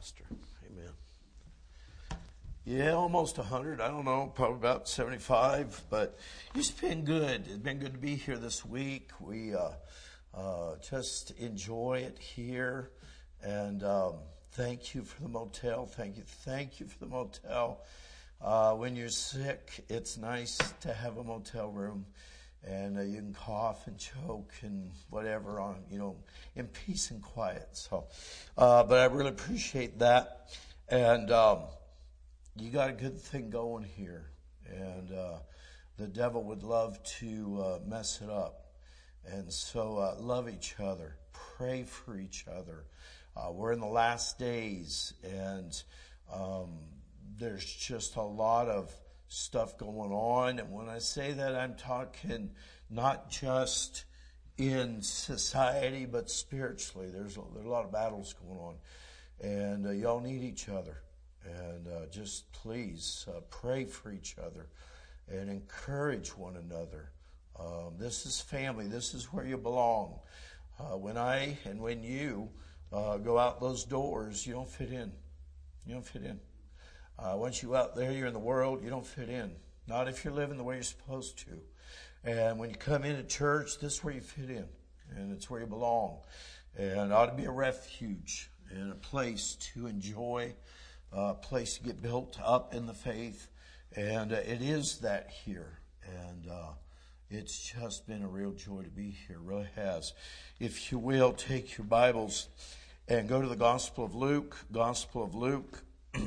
Pastor. Amen. Yeah, almost 100. I don't know, probably about 75. But it's been good. It's been good to be here this week. We just enjoy it here. And thank you for the motel. Thank you for the motel. When you're sick, it's nice to have a motel room. And you can cough and choke and whatever in peace and quiet. So, but I really appreciate that. And you got a good thing going here. And the devil would love to mess it up. And so love each other. Pray for each other. We're in the last days, and there's just a lot of stuff going on. And when I say that, I'm talking not just in society, but spiritually. There's a lot of battles going on, and y'all need each other. And just please pray for each other and encourage one another. This is family. This is where you belong. When you go out those doors, you don't fit in. You don't fit in. Once you're out there, you're in the world, you don't fit in. Not if you're living the way you're supposed to. And when you come into church, this is where you fit in. And it's where you belong. And it ought to be a refuge and a place to enjoy, a place to get built up in the faith. And it is that here. And it's just been a real joy to be here. It really has. If you will, take your Bibles and go to the Gospel of Luke. Gospel of Luke.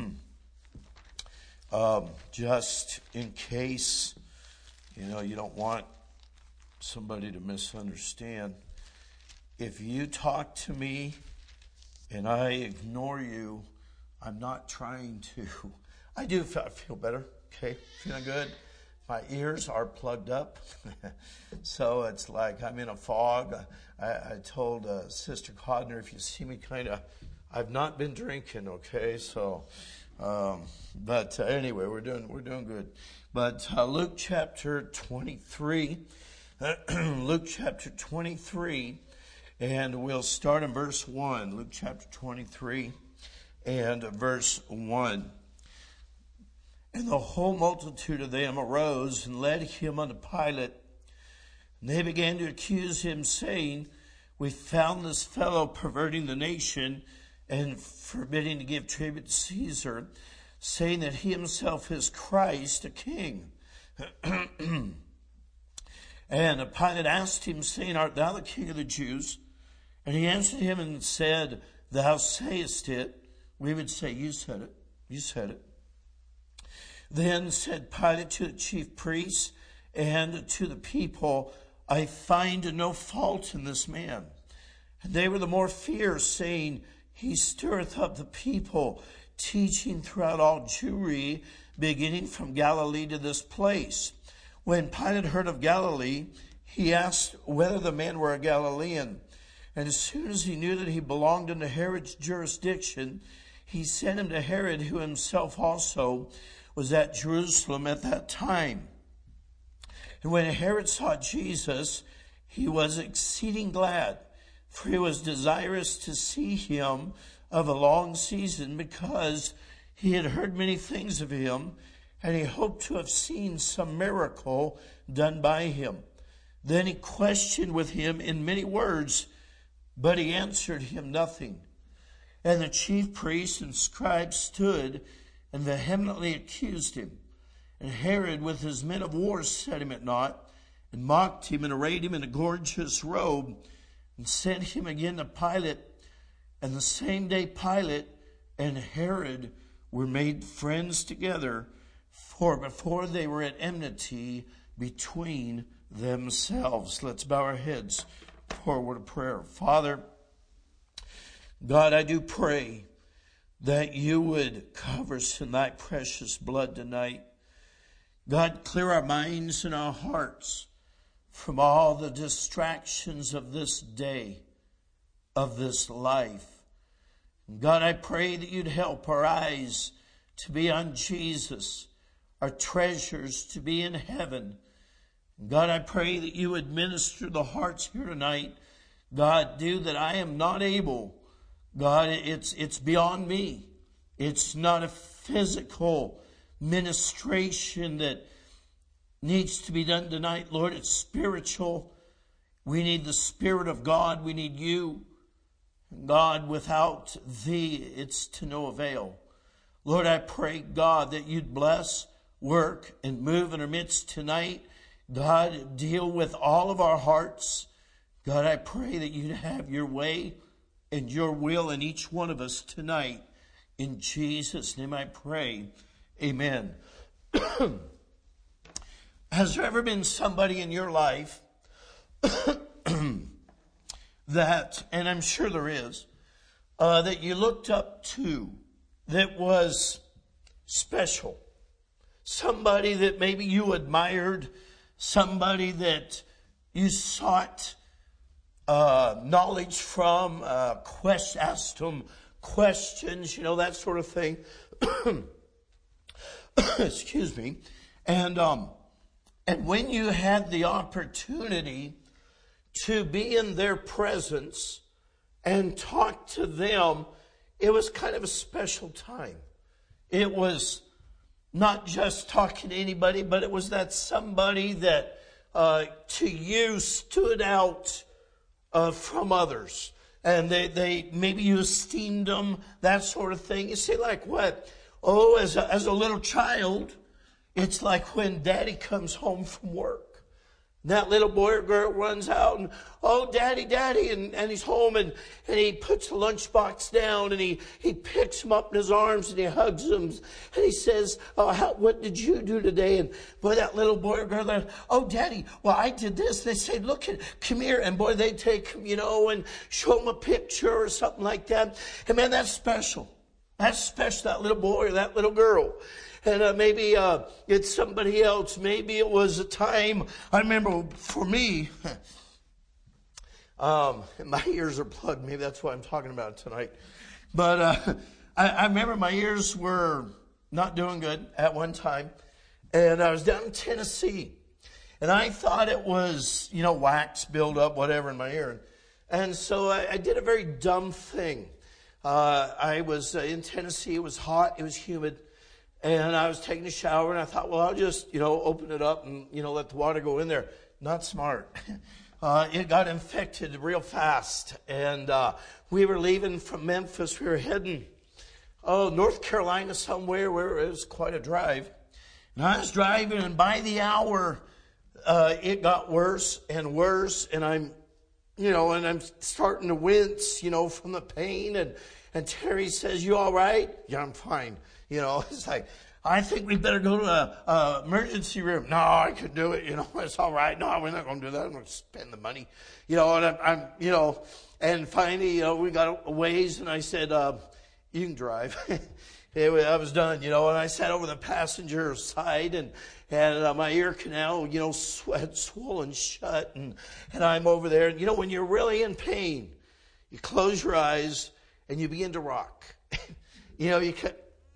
Just in case, you don't want somebody to misunderstand. If you talk to me and I ignore you, I'm not trying to. I do feel better, okay? Feeling good. My ears are plugged up. So it's like I'm in a fog. I told Sister Codner, if you see me I've not been drinking, okay? So, but anyway, we're doing good. But Luke chapter 23, Luke chapter 23, and we'll start in verse 1. Luke chapter 23 and verse 1. And the whole multitude of them arose and led him unto Pilate. And they began to accuse him, saying, We found this fellow perverting the nation and forbidding to give tribute to Caesar, saying that he himself is Christ, a king. And Pilate asked him, saying, Art thou the king of the Jews? And he answered him and said, Thou sayest it. We would say, You said it. You said it. Then said Pilate to the chief priests and to the people, I find no fault in this man. And they were the more fierce, saying, He stirreth up the people, teaching throughout all Jewry, beginning from Galilee to this place. When Pilate heard of Galilee, he asked whether the man were a Galilean. And as soon as he knew that he belonged unto Herod's jurisdiction, he sent him to Herod, who himself also was at Jerusalem at that time. And when Herod saw Jesus, he was exceeding glad, for he was desirous to see him of a long season, because he had heard many things of him, and he hoped to have seen some miracle done by him. Then he questioned with him in many words, but he answered him nothing. And the chief priests and scribes stood and vehemently accused him. And Herod with his men of war set him at naught, and mocked him, and arrayed him in a gorgeous robe, and sent him again to Pilate. And the same day Pilate and Herod were made friends together, for before they were at enmity between themselves. Let's bow our heads for a word of prayer. Father, God, I do pray that you would cover us in thy precious blood tonight. God, clear our minds and our hearts from all the distractions of this day, of this life. God, I pray that you'd help our eyes to be on Jesus, our treasures to be in heaven. God, I pray that you would minister the hearts here tonight. God, do that I am not able, God, it's beyond me. It's not a physical ministration that needs to be done tonight, Lord. It's spiritual. We need the Spirit of God. We need you. God, without thee, it's to no avail. Lord, I pray, God, that you'd bless, work, and move in our midst tonight. God, deal with all of our hearts. God, I pray that you'd have your way and your will in each one of us tonight. In Jesus' name I pray. Amen. Has there ever been somebody in your life that, and I'm sure there is, that you looked up to, that was special? Somebody that maybe you admired, somebody that you sought knowledge from, asked them questions, that sort of thing. Excuse me. And when you had the opportunity to be in their presence and talk to them, it was kind of a special time. It was not just talking to anybody, but it was that somebody that to you stood out from others. And they maybe you esteemed them, that sort of thing. You say, like what? Oh, as a little child, it's like when Daddy comes home from work. That little boy or girl runs out and, oh, Daddy, Daddy, and he's home and he puts the lunchbox down and he picks him up in his arms and he hugs him and he says, oh, what did you do today? And boy, that little boy or girl, oh, Daddy, well, I did this. They say, look, come here. And boy, they take him, and show him a picture or something like that. And man, that's special. That's special, that little boy or that little girl. And maybe it's somebody else. Maybe it was a time. I remember for me, my ears are plugged. Maybe that's why I'm talking about it tonight. But I remember my ears were not doing good at one time. And I was down in Tennessee. And I thought it was, wax buildup, whatever in my ear. And so I did a very dumb thing. I was in Tennessee. It was hot. It was humid. And I was taking a shower, and I thought, well, I'll just, open it up and, let the water go in there. Not smart. It got infected real fast. And we were leaving from Memphis. We were heading, North Carolina somewhere where it was quite a drive. And I was driving, and by the hour, it got worse and worse. And I'm starting to wince, from the pain. And Terry says, you all right? Yeah, I'm fine. It's like, I think we better go to a emergency room. No, I could do it. It's all right. No, we're not going to do that. I'm going to spend the money. And I'm and finally, we got a ways and I said, you can drive. I was done, and I sat over the passenger side and my ear canal, had swollen shut and I'm over there. And, when you're really in pain, you close your eyes and you begin to rock. You can.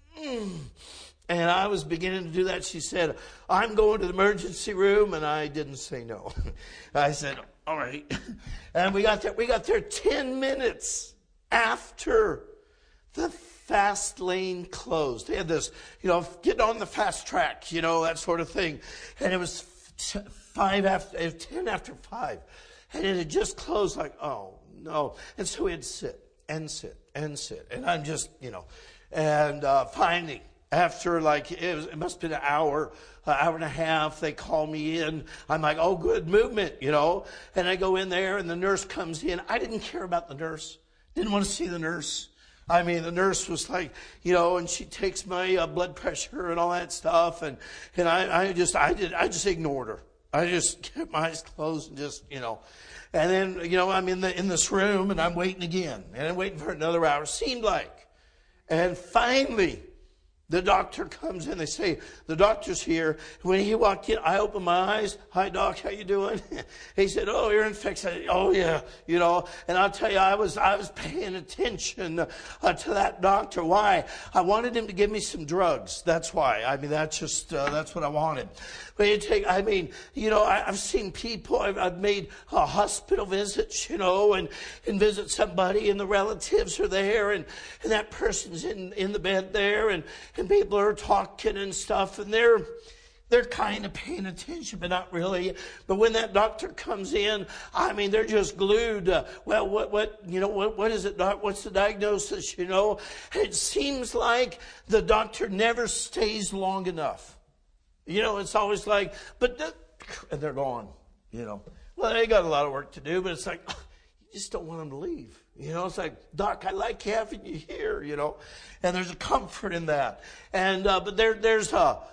And I was beginning to do that. She said, I'm going to the emergency room. And I didn't say no. I said, all right. And we got there 10 minutes after the fast lane closed. They had this, get on the fast track, that sort of thing. And it was 10 after 5. And it had just closed like, oh, no. And so we had to sit and sit and sit. And I'm just, And finally, after it must have been an hour and a half, they call me in. I'm like, oh, good movement, And I go in there and the nurse comes in. I didn't care about the nurse. Didn't want to see the nurse. I mean, the nurse was like, and she takes my blood pressure and all that stuff. And I just ignored her. I just kept my eyes closed and just, And then, I'm in this room and I'm waiting again. And I'm waiting for another hour. Seemed like. And finally, The doctor comes in. They say, the doctor's here. When he walked in, I opened my eyes. Hi, doc. How you doing? He said, oh, you're infected. I said, oh, yeah. And I'll tell you, I was paying attention to that doctor. Why? I wanted him to give me some drugs. That's why. I mean, that's what I wanted. But I've seen people, I've made hospital visits, and visit somebody and the relatives are there and that person's in the bed there and people are talking and stuff and they're kind of paying attention, but not really. But when that doctor comes in, I mean, they're just glued. Well, what is it, doc? What's the diagnosis, And it seems like the doctor never stays long enough. It's always like, and they're gone, Well, they got a lot of work to do, but it's like, you just don't want them to leave. It's like, Doc, I like having you here, And there's a comfort in that. And, but there's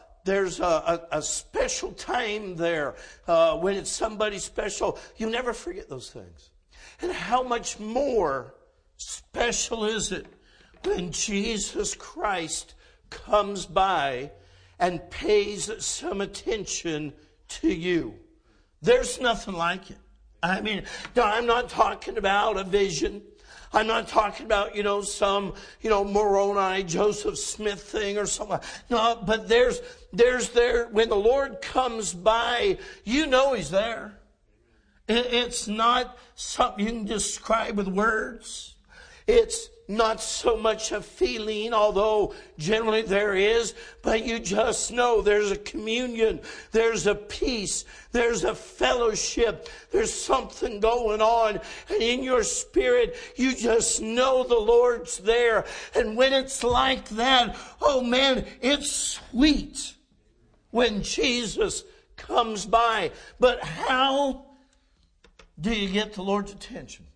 a special time there, when it's somebody special. You never forget those things. And how much more special is it when Jesus Christ comes by and pays some attention to you? There's nothing like it. I mean, no, I'm not talking about a vision. I'm not talking about, some, Moroni, Joseph Smith thing or something. No, but there's there, when the Lord comes by, He's there. It's not something you can describe with words. It's not so much a feeling, although generally there is, but you just know there's a communion, there's a peace, there's a fellowship, there's something going on, and in your spirit, you just know the Lord's there. And when it's like that, oh man, it's sweet when Jesus comes by. But how do you get the Lord's attention?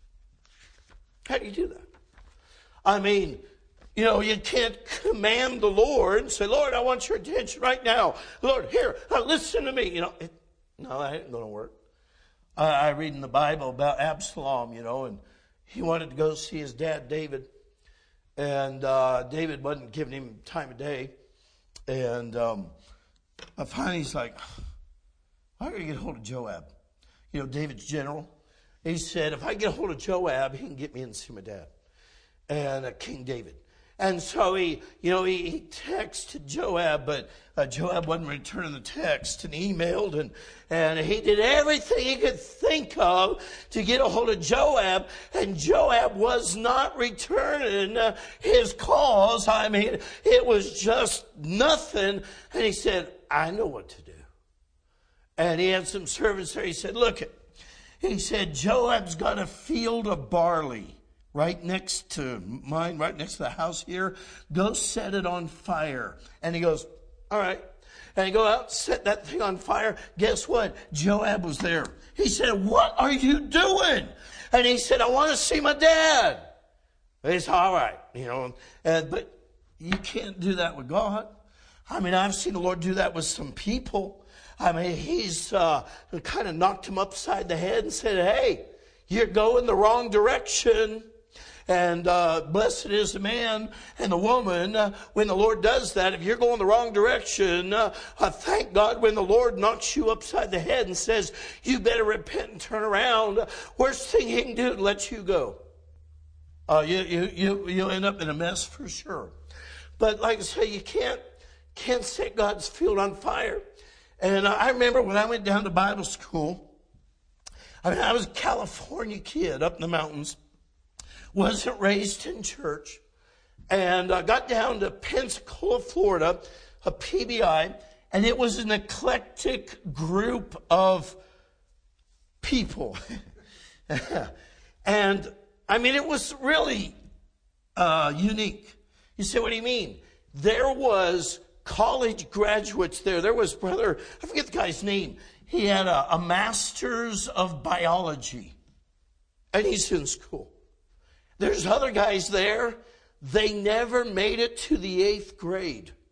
How do you do that? I mean, you can't command the Lord and say, Lord, I want your attention right now. Lord, here, listen to me. No, that ain't going to work. I read in the Bible about Absalom, and he wanted to go see his dad, David. And David wasn't giving him time of day. And finally he's like, I got to get a hold of Joab. David's general. He said, if I get a hold of Joab, he can get me in to see my dad. And King David. And so he texted Joab, but Joab wasn't returning the text, and he emailed, and he did everything he could think of to get a hold of Joab, and Joab was not returning his calls. I mean, it was just nothing. And he said, I know what to do. And he had some servants there. He said, he said, Joab's got a field of barley right next to mine, right next to the house here. Go set it on fire. And he goes, all right. And he go out, set that thing on fire. Guess what? Joab was there. He said, what are you doing? And he said, I want to see my dad. And he said, all right. But you can't do that with God. I mean, I've seen the Lord do that with some people. I mean, he's kind of knocked him upside the head and said, hey, you're going the wrong direction. And blessed is the man and the woman when the Lord does that. If you're going the wrong direction, thank God when the Lord knocks you upside the head and says, you better repent and turn around. Worst thing he can do is let you go. You end up in a mess for sure. But like I say, you can't set God's field on fire. And I remember when I went down to Bible school, I was a California kid up in the mountains. Wasn't raised in church, and got down to Pensacola, Florida, a PBI, and it was an eclectic group of people. And, I mean, it was really unique. You say, what do you mean? There was college graduates there. There was brother, I forget the guy's name. He had a master's of biology, and he's in school. There's other guys there. They never made it to the 8th grade.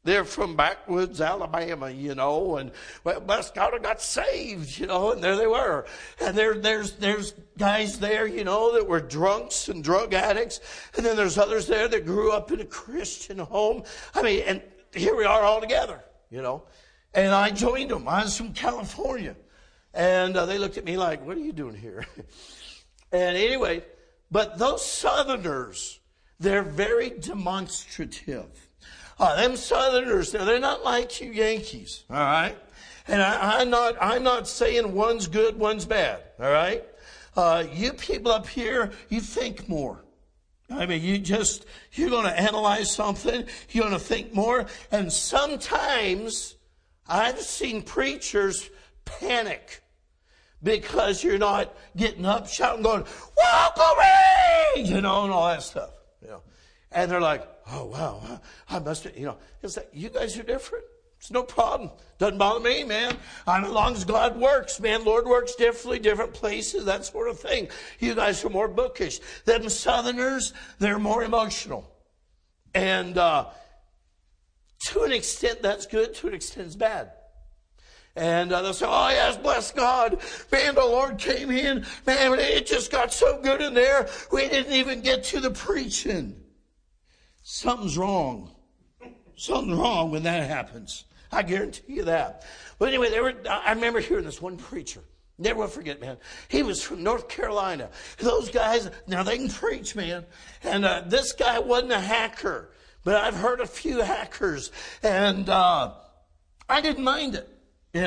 They're from backwoods Alabama, and well, bless God, I got saved, and there they were. And there's guys there, that were drunks and drug addicts. And then there's others there that grew up in a Christian home. And here we are all together, And I joined them. I was from California. And they looked at me like, what are you doing here? And anyway, but those Southerners, they're very demonstrative. Them Southerners, they're not like you Yankees, all right? And I'm not saying one's good, one's bad, all right? You people up here, you think more. You're going to analyze something, you're going to think more. And sometimes I've seen preachers panic because you're not getting up, shouting, going, walk away, and all that stuff, And they're like, oh, wow, I must have, it's like, you guys are different. It's no problem. Doesn't bother me, man. As long as God works, man. Lord works differently, different places, that sort of thing. You guys are more bookish. Them Southerners, they're more emotional. And to an extent, that's good. To an extent, it's bad. And they'll say, oh, yes, bless God. Man, the Lord came in. Man, it just got so good in there. We didn't even get to the preaching. Something's wrong. Something's wrong when that happens. I guarantee you that. But anyway, I remember hearing this one preacher. Never will forget, man. He was from North Carolina. Those guys, now they can preach, man. And this guy wasn't a hacker. But I've heard a few hackers. And I didn't mind it,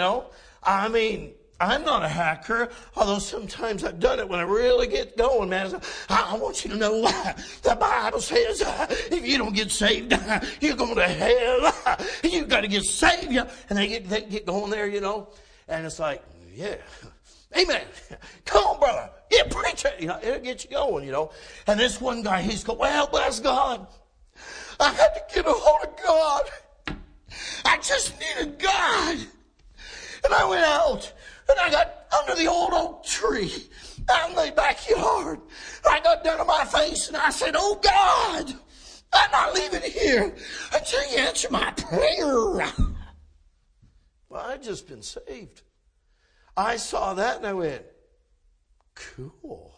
I'm not a hacker, although sometimes I've done it when I really get going, man. I want you to know the Bible says if you don't get saved, you're going to hell. You got to get saved. And they get going there, And it's like, yeah, amen. Come on, brother. Yeah, preach it. It'll get you going, And this one guy, he's going, well, bless God. I had to get a hold of God. I just needed God. And I went out. And I got under the old oak tree out in the backyard. I got down on my face and I said, oh God, I'm not leaving here until you answer my prayer. Well, I'd just been saved. I saw that and I went, cool.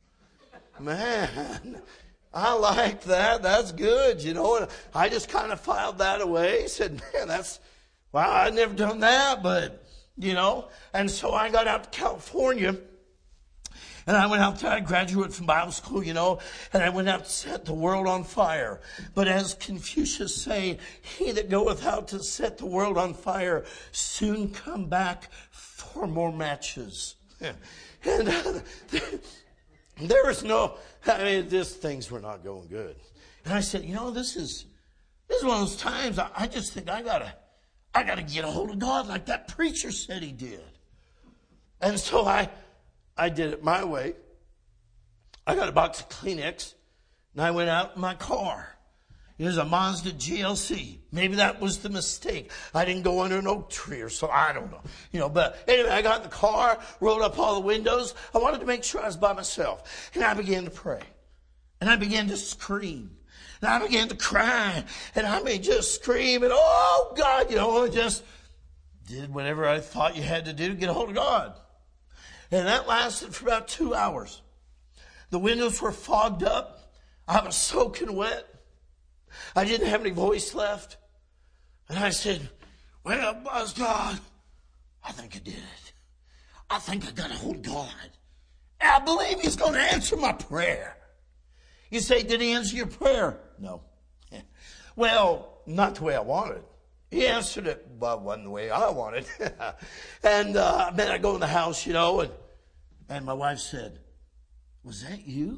Man, I like that. That's good, And I just kind of filed that away. Said, man, wow, I'd never done that, but and so I got out to California, and I went out there, I graduated from Bible school, and I went out to set the world on fire. But as Confucius say, he that goeth out to set the world on fire soon come back for more matches. And there was just things were not going good. And I said, this is one of those times I just think I got to get a hold of God like that preacher said he did. And so I did it my way. I got a box of Kleenex, and I went out in my car. It was a Mazda GLC. Maybe that was the mistake. I didn't go under an oak tree or so. I don't know. But anyway, I got in the car, rolled up all the windows. I wanted to make sure I was by myself. And I began to pray. And I began to scream. And I began to cry, and I just scream, and oh, God, I just did whatever I thought you had to do to get a hold of God. And that lasted for about 2 hours. The windows were fogged up. I was soaking wet. I didn't have any voice left. And I said, well, bless God, I think I did it. I think I got a hold of God. And I believe he's going to answer my prayer. You say, did he answer your prayer? No. Well, not the way I wanted. He answered it, but wasn't the way I wanted. And then I go in the house, and my wife said, was that you?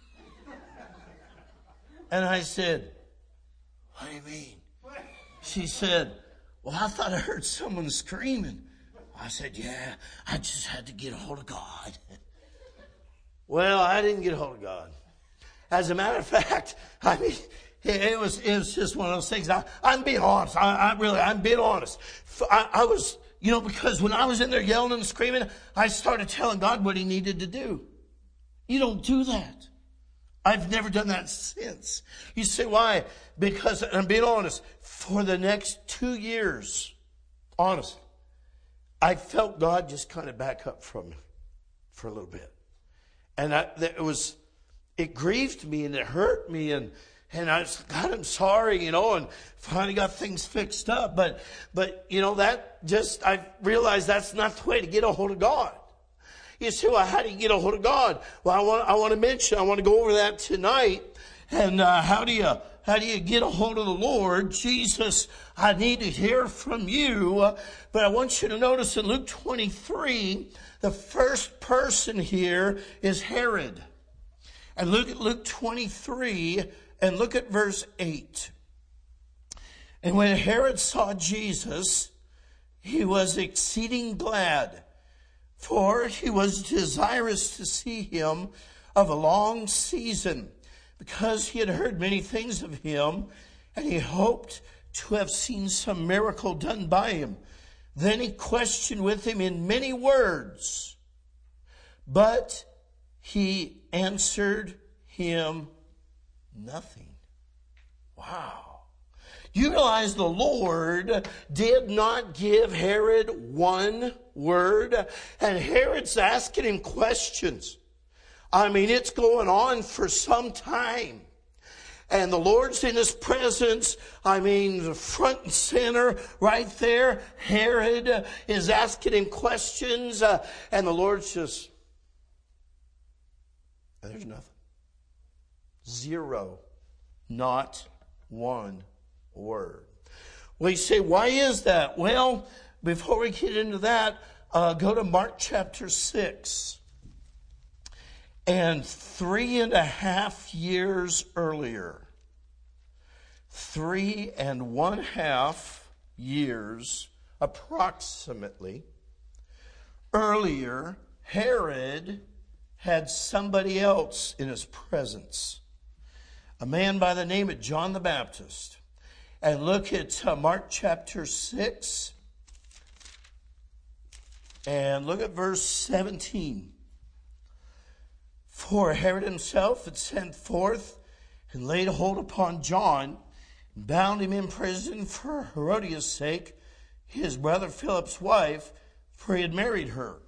And I said, what do you mean? She said, well, I thought I heard someone screaming. I said, yeah, I just had to get a hold of God. Well, I didn't get a hold of God. As a matter of fact, it was just one of those things. I'm being honest. I'm being honest. I was, because when I was in there yelling and screaming, I started telling God what he needed to do. You don't do that. I've never done that since. You say, why? Because, and I'm being honest, for the next 2 years, honestly, I felt God just kind of back up from me for a little bit. And it grieved me and it hurt me, and I was, God, I'm sorry, and finally got things fixed up. But I realized that's not the way to get a hold of God. You say, well, how do you get a hold of God? Well, I want to go over that tonight. And how do you get a hold of the Lord? Jesus, I need to hear from you. But I want you to notice in Luke 23, the first person here is Herod. And look at Luke 23 and look at verse 8. And when Herod saw Jesus, he was exceeding glad, for he was desirous to see him of a long season, because he had heard many things of him, and he hoped to have seen some miracle done by him. Then he questioned with him in many words, but he answered him nothing. Wow. You realize the Lord did not give Herod one word, and Herod's asking him questions. I mean, it's going on for some time. And the Lord's in his presence. I mean, the front and center right there. Herod is asking him questions, and the Lord's just, there's nothing. Zero. Not one word. Well, you say, why is that? Well, before we get into that, go to Mark chapter 6. And 3.5 years earlier, 3.5 years approximately earlier, Herod had somebody else in his presence. A man by the name of John the Baptist. And look at Mark chapter 6. And look at verse 17. For Herod himself had sent forth and laid hold upon John, and bound him in prison for Herodias' sake, his brother Philip's wife, for he had married her.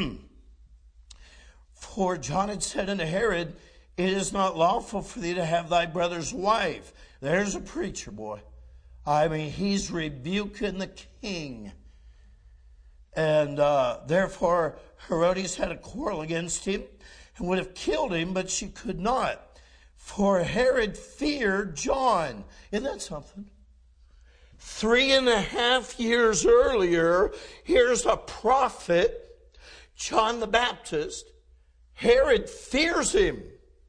For John had said unto Herod, it is not lawful for thee to have thy brother's wife. There's a preacher, boy. I mean, he's rebuking the king. And therefore, Herodias had a quarrel against him and would have killed him, but she could not. For Herod feared John. Isn't that something? 3.5 years earlier, here's a prophet, John the Baptist. Herod fears him.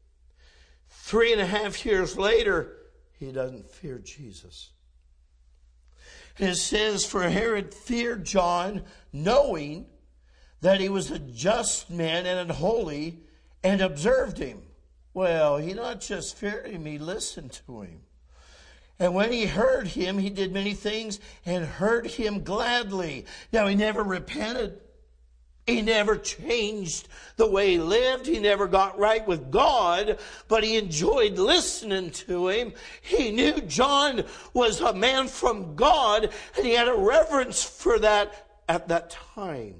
3.5 years later, he doesn't fear Jesus. And it says, for Herod feared John, knowing that he was a just man and holy, and observed him. Well, he not just feared him, he listened to him. And when he heard him, he did many things and heard him gladly. Now, he never repented. He never changed the way he lived. He never got right with God, but he enjoyed listening to him. He knew John was a man from God, and he had a reverence for that at that time.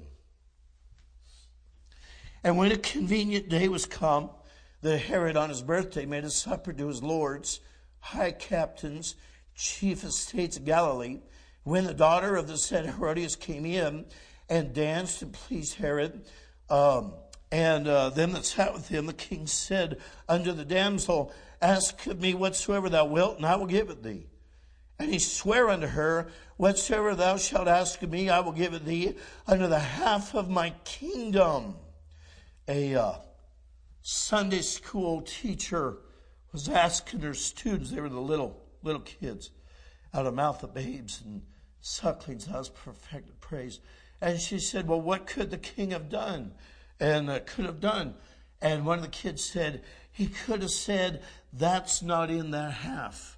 And when a convenient day was come, the Herod on his birthday made a supper to his lords, high captains, chief estates of Galilee. When the daughter of the said Herodias came in and danced and pleased Herod, and them that sat with him, the king said unto the damsel, ask of me whatsoever thou wilt, and I will give it thee. And he sware unto her, whatsoever thou shalt ask of me, I will give it thee, unto the half of my kingdom. A Sunday school teacher was asking her students, they were the little kids, out of the mouth of babes and sucklings, thou hast perfected praise. And she said, well, what could the king have done? And could have done. And one of the kids said, he could have said, that's not in that half.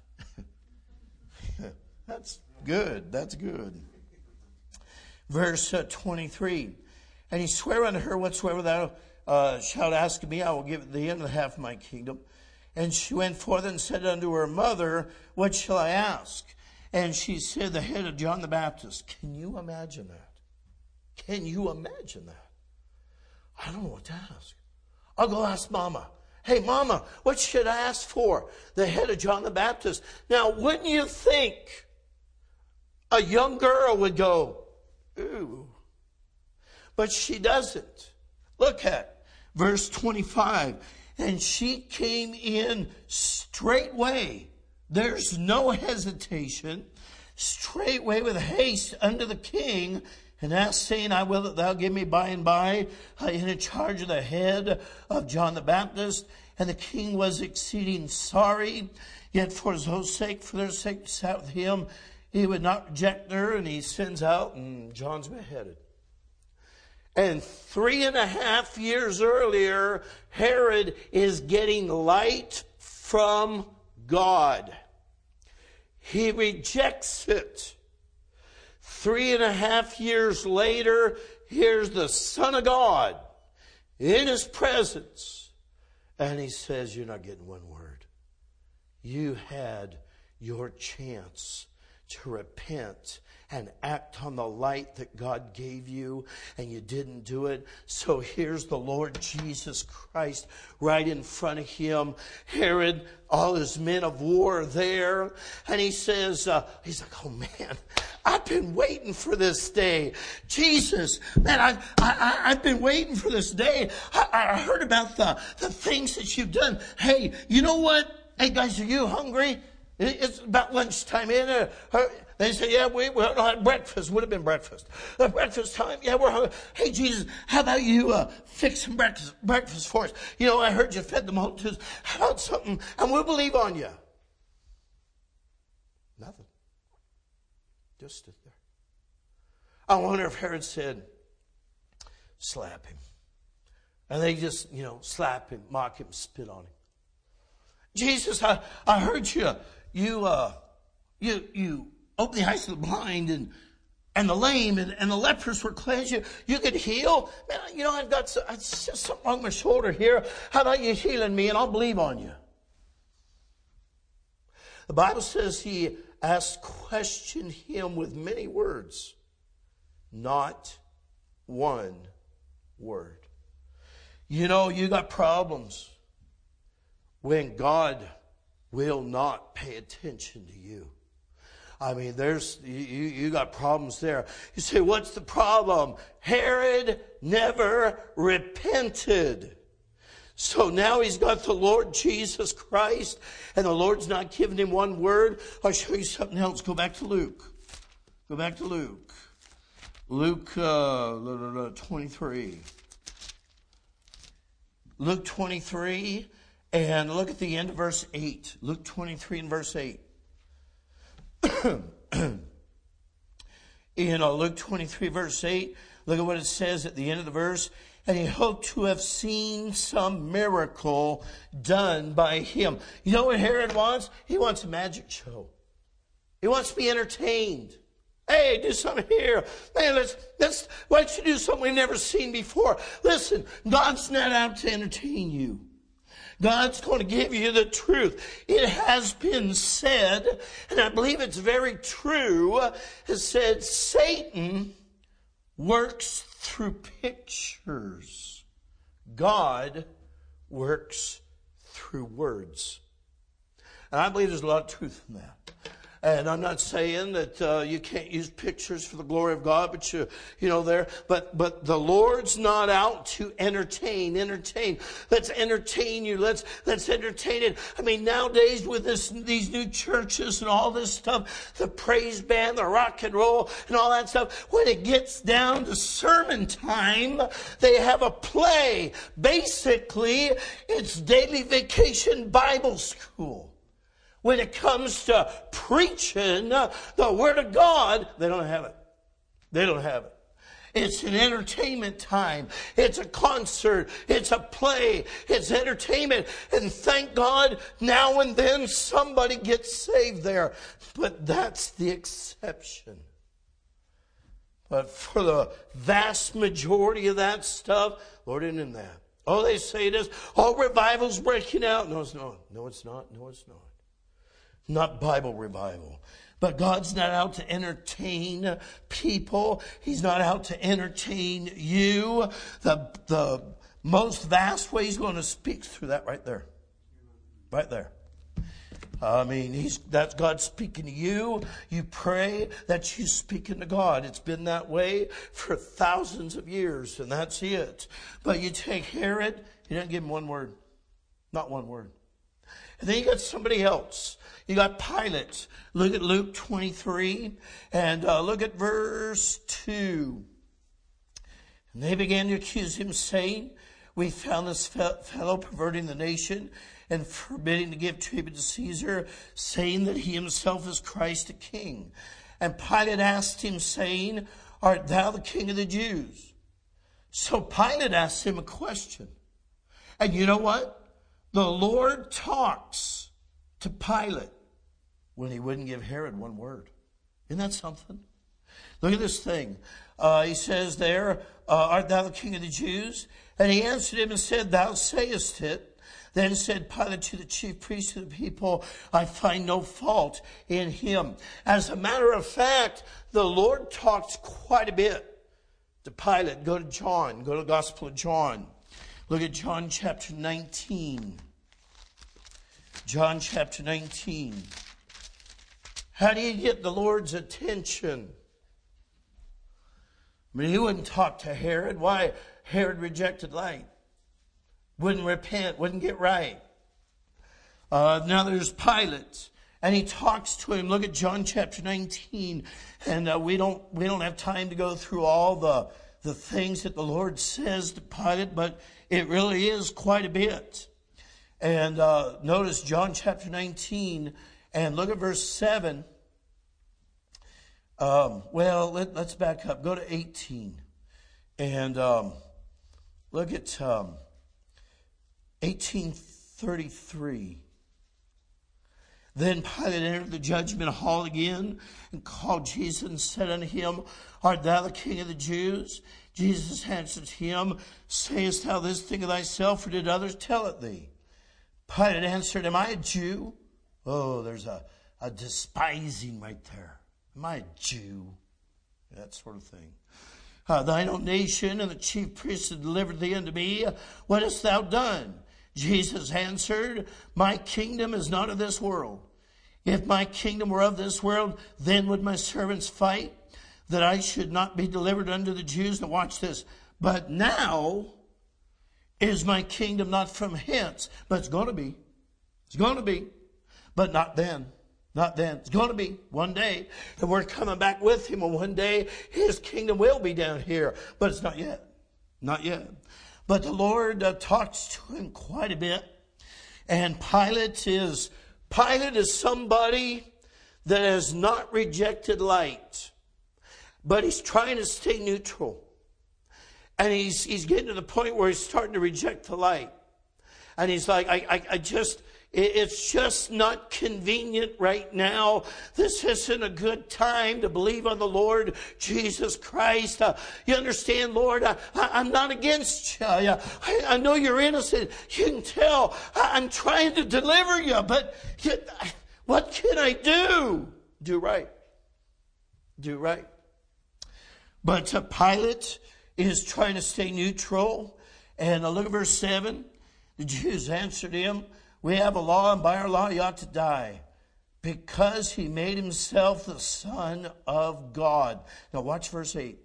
That's good. That's good. Verse 23. And he sware unto her, whatsoever thou shalt ask of me, I will give it thee unto the half of my kingdom. And she went forth and said unto her mother, What shall I ask? And she said, The head of John the Baptist. Can you imagine that? Can you imagine that? I don't know what to ask. I'll go ask Mama. Hey, Mama, what should I ask for? The head of John the Baptist. Now, wouldn't you think a young girl would go, ooh? But she doesn't. Look at verse 25. And she came in straightway. There's no hesitation. Straightway with haste unto the king, and asked, saying, I will that thou give me by and by in charge of the head of John the Baptist. And the king was exceeding sorry, yet for his own sake, for their sake, sat with him. He would not reject her, and he sends out, and John's beheaded. And 3.5 years earlier, Herod is getting light from God. He rejects it. 3.5 years later, here's the Son of God in his presence. And he says, you're not getting one word. You had your chance to repent and act on the light that God gave you, and you didn't do it. So here's the Lord Jesus Christ right in front of him. Herod, all his men of war are there, and he says, he's like, oh man, I've been waiting for this day. Jesus, man, I've been waiting for this day. I heard about the things that you've done. Hey, you know what? Hey guys, are you hungry? It's about lunchtime. They say, yeah, we don't have breakfast. Would have been breakfast. Breakfast time. Yeah, we're hungry. Hey, Jesus, how about you fix some breakfast for us? You know, I heard you fed the multitudes. How about something? And we'll believe on you. Nothing. Just stood there. I wonder if Herod said, slap him. And they just, slap him, mock him, spit on him. Jesus, I heard you. You opened the eyes of the blind and the lame and the lepers were cleansed. You could heal. Man, I've got something wrong with my shoulder here. How about you healing me and I'll believe on you? The Bible says he questioned him with many words. Not one word. You got problems when God will not pay attention to you. I mean, you got problems there. You say, what's the problem? Herod never repented. So now he's got the Lord Jesus Christ, and the Lord's not giving him one word. I'll show you something else. Go back to Luke. Go back to Luke. Luke 23. Luke 23. And look at the end of verse 8. Luke 23 and verse 8. Luke 23 verse 8. Look at what it says at the end of the verse. And he hoped to have seen some miracle done by him. You know what Herod wants? He wants a magic show. He wants to be entertained. Hey, do something here. Man, why don't you do something we've never seen before? Listen, God's not out to entertain you. God's going to give you the truth. It has been said, and I believe it's very true, has said Satan works through pictures. God works through words. And I believe there's a lot of truth in that. And I'm not saying that you can't use pictures for the glory of God, but the Lord's not out to entertain. Let's entertain you. Let's entertain it. I mean, nowadays with these new churches and all this stuff, the praise band, the rock and roll, and all that stuff, when it gets down to sermon time, they have a play. Basically, it's daily vacation Bible school. When it comes to preaching the Word of God, they don't have it. They don't have it. It's an entertainment time. It's a concert. It's a play. It's entertainment. And thank God, now and then somebody gets saved there. But that's the exception. But for the vast majority of that stuff, Lord isn't in that. Oh, they say it is. Oh, revival's breaking out. No, it's not. No, it's not. No, it's not. Not Bible revival. But God's not out to entertain people. He's not out to entertain you. The most vast way He's going to speak through that right there. Right there. I mean, that's God speaking to you. You pray, that's you speaking to God. It's been that way for thousands of years, and that's it. But you take Herod, He didn't give him one word. Not one word. And then you got somebody else. You got Pilate. Look at Luke 23 and look at verse 2. And they began to accuse him, saying, we found this fellow perverting the nation and forbidding to give tribute to Caesar, saying that he himself is Christ, a king. And Pilate asked him, saying, art thou the king of the Jews? So Pilate asked him a question. And you know what? The Lord talks to Pilate when He wouldn't give Herod one word. Isn't that something? Look at this thing. He says there, art thou the king of the Jews? And he answered him and said, thou sayest it. Then said Pilate to the chief priests of the people, I find no fault in him. As a matter of fact, the Lord talked quite a bit to Pilate. Go to John. Go to the Gospel of John. Look at John chapter 19. John chapter 19. How do you get the Lord's attention? I mean, He wouldn't talk to Herod. Why? Herod rejected light. Wouldn't repent, wouldn't get right. Now there's Pilate, and he talks to him. Look at John chapter 19, and we don't have time to go through all the things that the Lord says to Pilate, but it really is quite a bit. And notice John chapter 19, and look at verse 7. Let's back up. Go to 18, and look at 1833. Then Pilate entered the judgment hall again and called Jesus and said unto him, art thou the king of the Jews? Jesus answered him, sayest thou this thing of thyself, or did others tell it thee? Pilate answered, am I a Jew? Oh, there's a despising right there. Am I a Jew? That sort of thing. Thine own nation and the chief priests have delivered thee unto me. What hast thou done? Jesus answered, my kingdom is not of this world. If my kingdom were of this world, then would my servants fight, that I should not be delivered unto the Jews. Now watch this. But now is my kingdom not from hence, but it's going to be. It's going to be, but not then. Not then. It's going to be one day. And we're coming back with Him. And one day His kingdom will be down here. But it's not yet. Not yet. But the Lord talks to him quite a bit. And Pilate is somebody that has not rejected light. But he's trying to stay neutral. And he's getting to the point where he's starting to reject the light. And he's like, it's just not convenient right now. This isn't a good time to believe on the Lord Jesus Christ. You understand, Lord, I'm not against you. I know you're innocent. You can tell I'm trying to deliver you, but what can I do? Do right. Do right. But Pilate is trying to stay neutral. And look at verse 7. The Jews answered him, we have a law, and by our law he ought to die, because he made himself the Son of God. Now watch verse 8.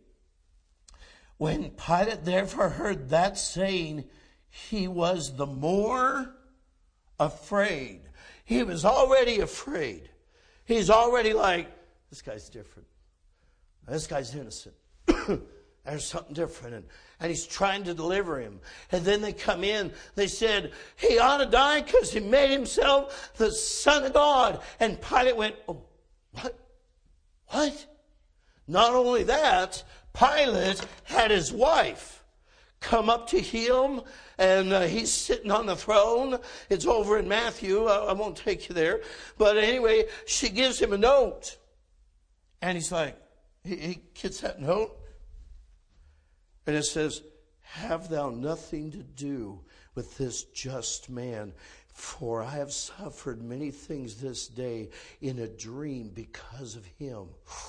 When Pilate therefore heard that saying, he was the more afraid. He was already afraid. He's already like, this guy's different. This guy's innocent. There's something different. And he's trying to deliver him. And then they come in. They said, he ought to die because he made himself the Son of God. And Pilate went, oh, what? What? Not only that, Pilate had his wife come up to him. And he's sitting on the throne. It's over in Matthew. I won't take you there. But anyway, she gives him a note. And he's like, he gets that note. And it says, have thou nothing to do with this just man, for I have suffered many things this day in a dream because of him.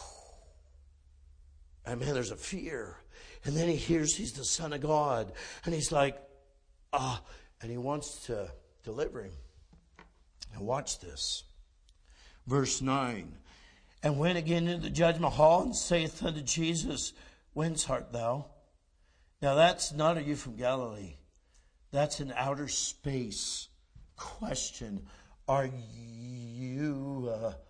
And man, there's a fear. And then he hears he's the Son of God. And he's like, and he wants to deliver him. Now watch this. Verse 9. And went again into the judgment hall and saith unto Jesus, Whence art thou? Now that's not, are you from Galilee? That's an outer space question. Are you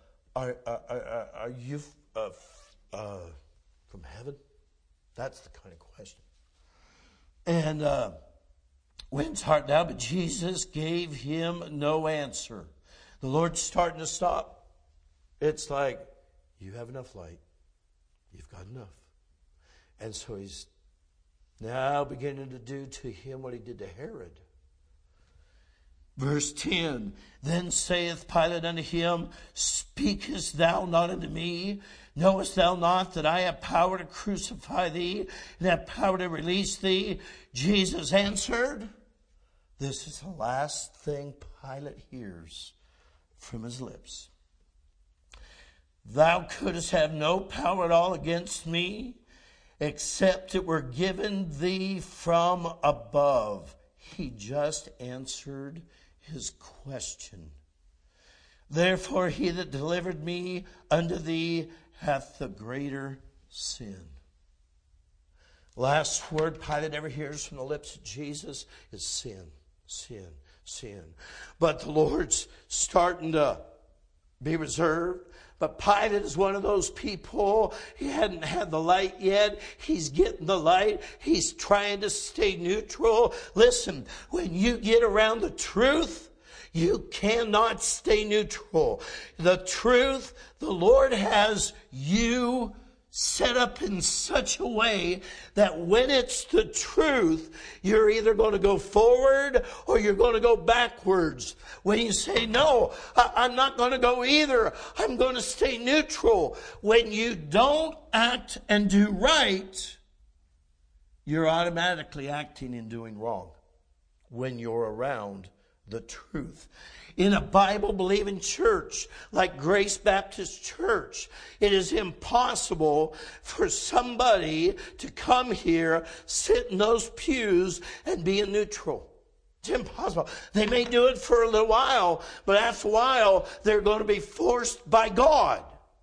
from heaven? That's the kind of question. And whence art thou? But Jesus gave him no answer. The Lord's starting to stop. It's like, you have enough light. You've got enough. And so he's now beginning to do to him what he did to Herod. Verse 10, Then saith Pilate unto him, Speakest thou not unto me? Knowest thou not that I have power to crucify thee, and have power to release thee? Jesus answered. This is the last thing Pilate hears from his lips. Thou couldst have no power at all against me, except it were given thee from above. He just answered his question. Therefore he that delivered me unto thee hath the greater sin. Last word Pilate ever hears from the lips of Jesus is sin, sin, sin. But the Lord's starting to be reserved. But Pilate is one of those people, he hadn't had the light yet. He's getting the light. He's trying to stay neutral. Listen, when you get around the truth, you cannot stay neutral. The truth, the Lord has you set up in such a way that when it's the truth, you're either going to go forward or you're going to go backwards. When you say, no, I'm not going to go either, I'm going to stay neutral. When you don't act and do right, you're automatically acting and doing wrong when you're around the truth. In a Bible-believing church like Grace Baptist Church, it is impossible for somebody to come here, sit in those pews, and be a neutral. It's impossible. They may do it for a little while, but after a while, they're going to be forced by God.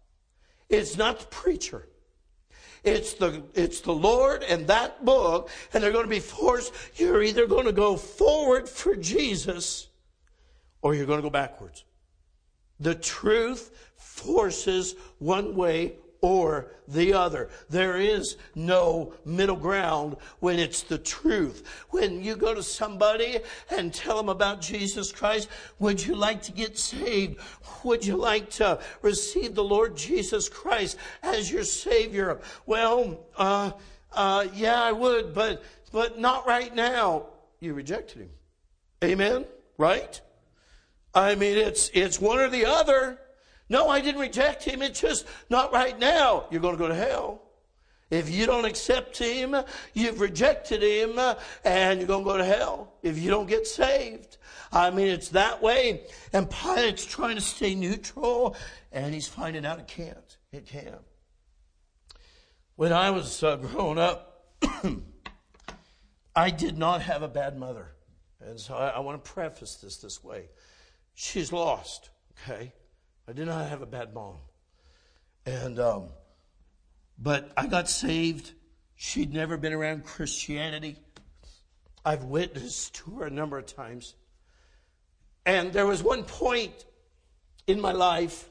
It's not the preacher. It's the Lord and that book, and they're going to be forced. You're either going to go forward for Jesus, or you're going to go backwards. The truth forces one way or the other. There is no middle ground when it's the truth. When you go to somebody and tell them about Jesus Christ, would you like to get saved? Would you like to receive the Lord Jesus Christ as your Savior? Well, yeah, I would, but not right now. You rejected him. Amen? Right? I mean, it's one or the other. No, I didn't reject him. It's just not right now. You're going to go to hell. If you don't accept him, you've rejected him, and you're going to go to hell if you don't get saved. I mean, it's that way. And Pilate's trying to stay neutral, and he's finding out it can't. It can't. When I was growing up, I did not have a bad mother. And so I want to preface this way. She's lost, okay? I did not have a bad mom. And, but I got saved. She'd never been around Christianity. I've witnessed to her a number of times. And there was one point in my life,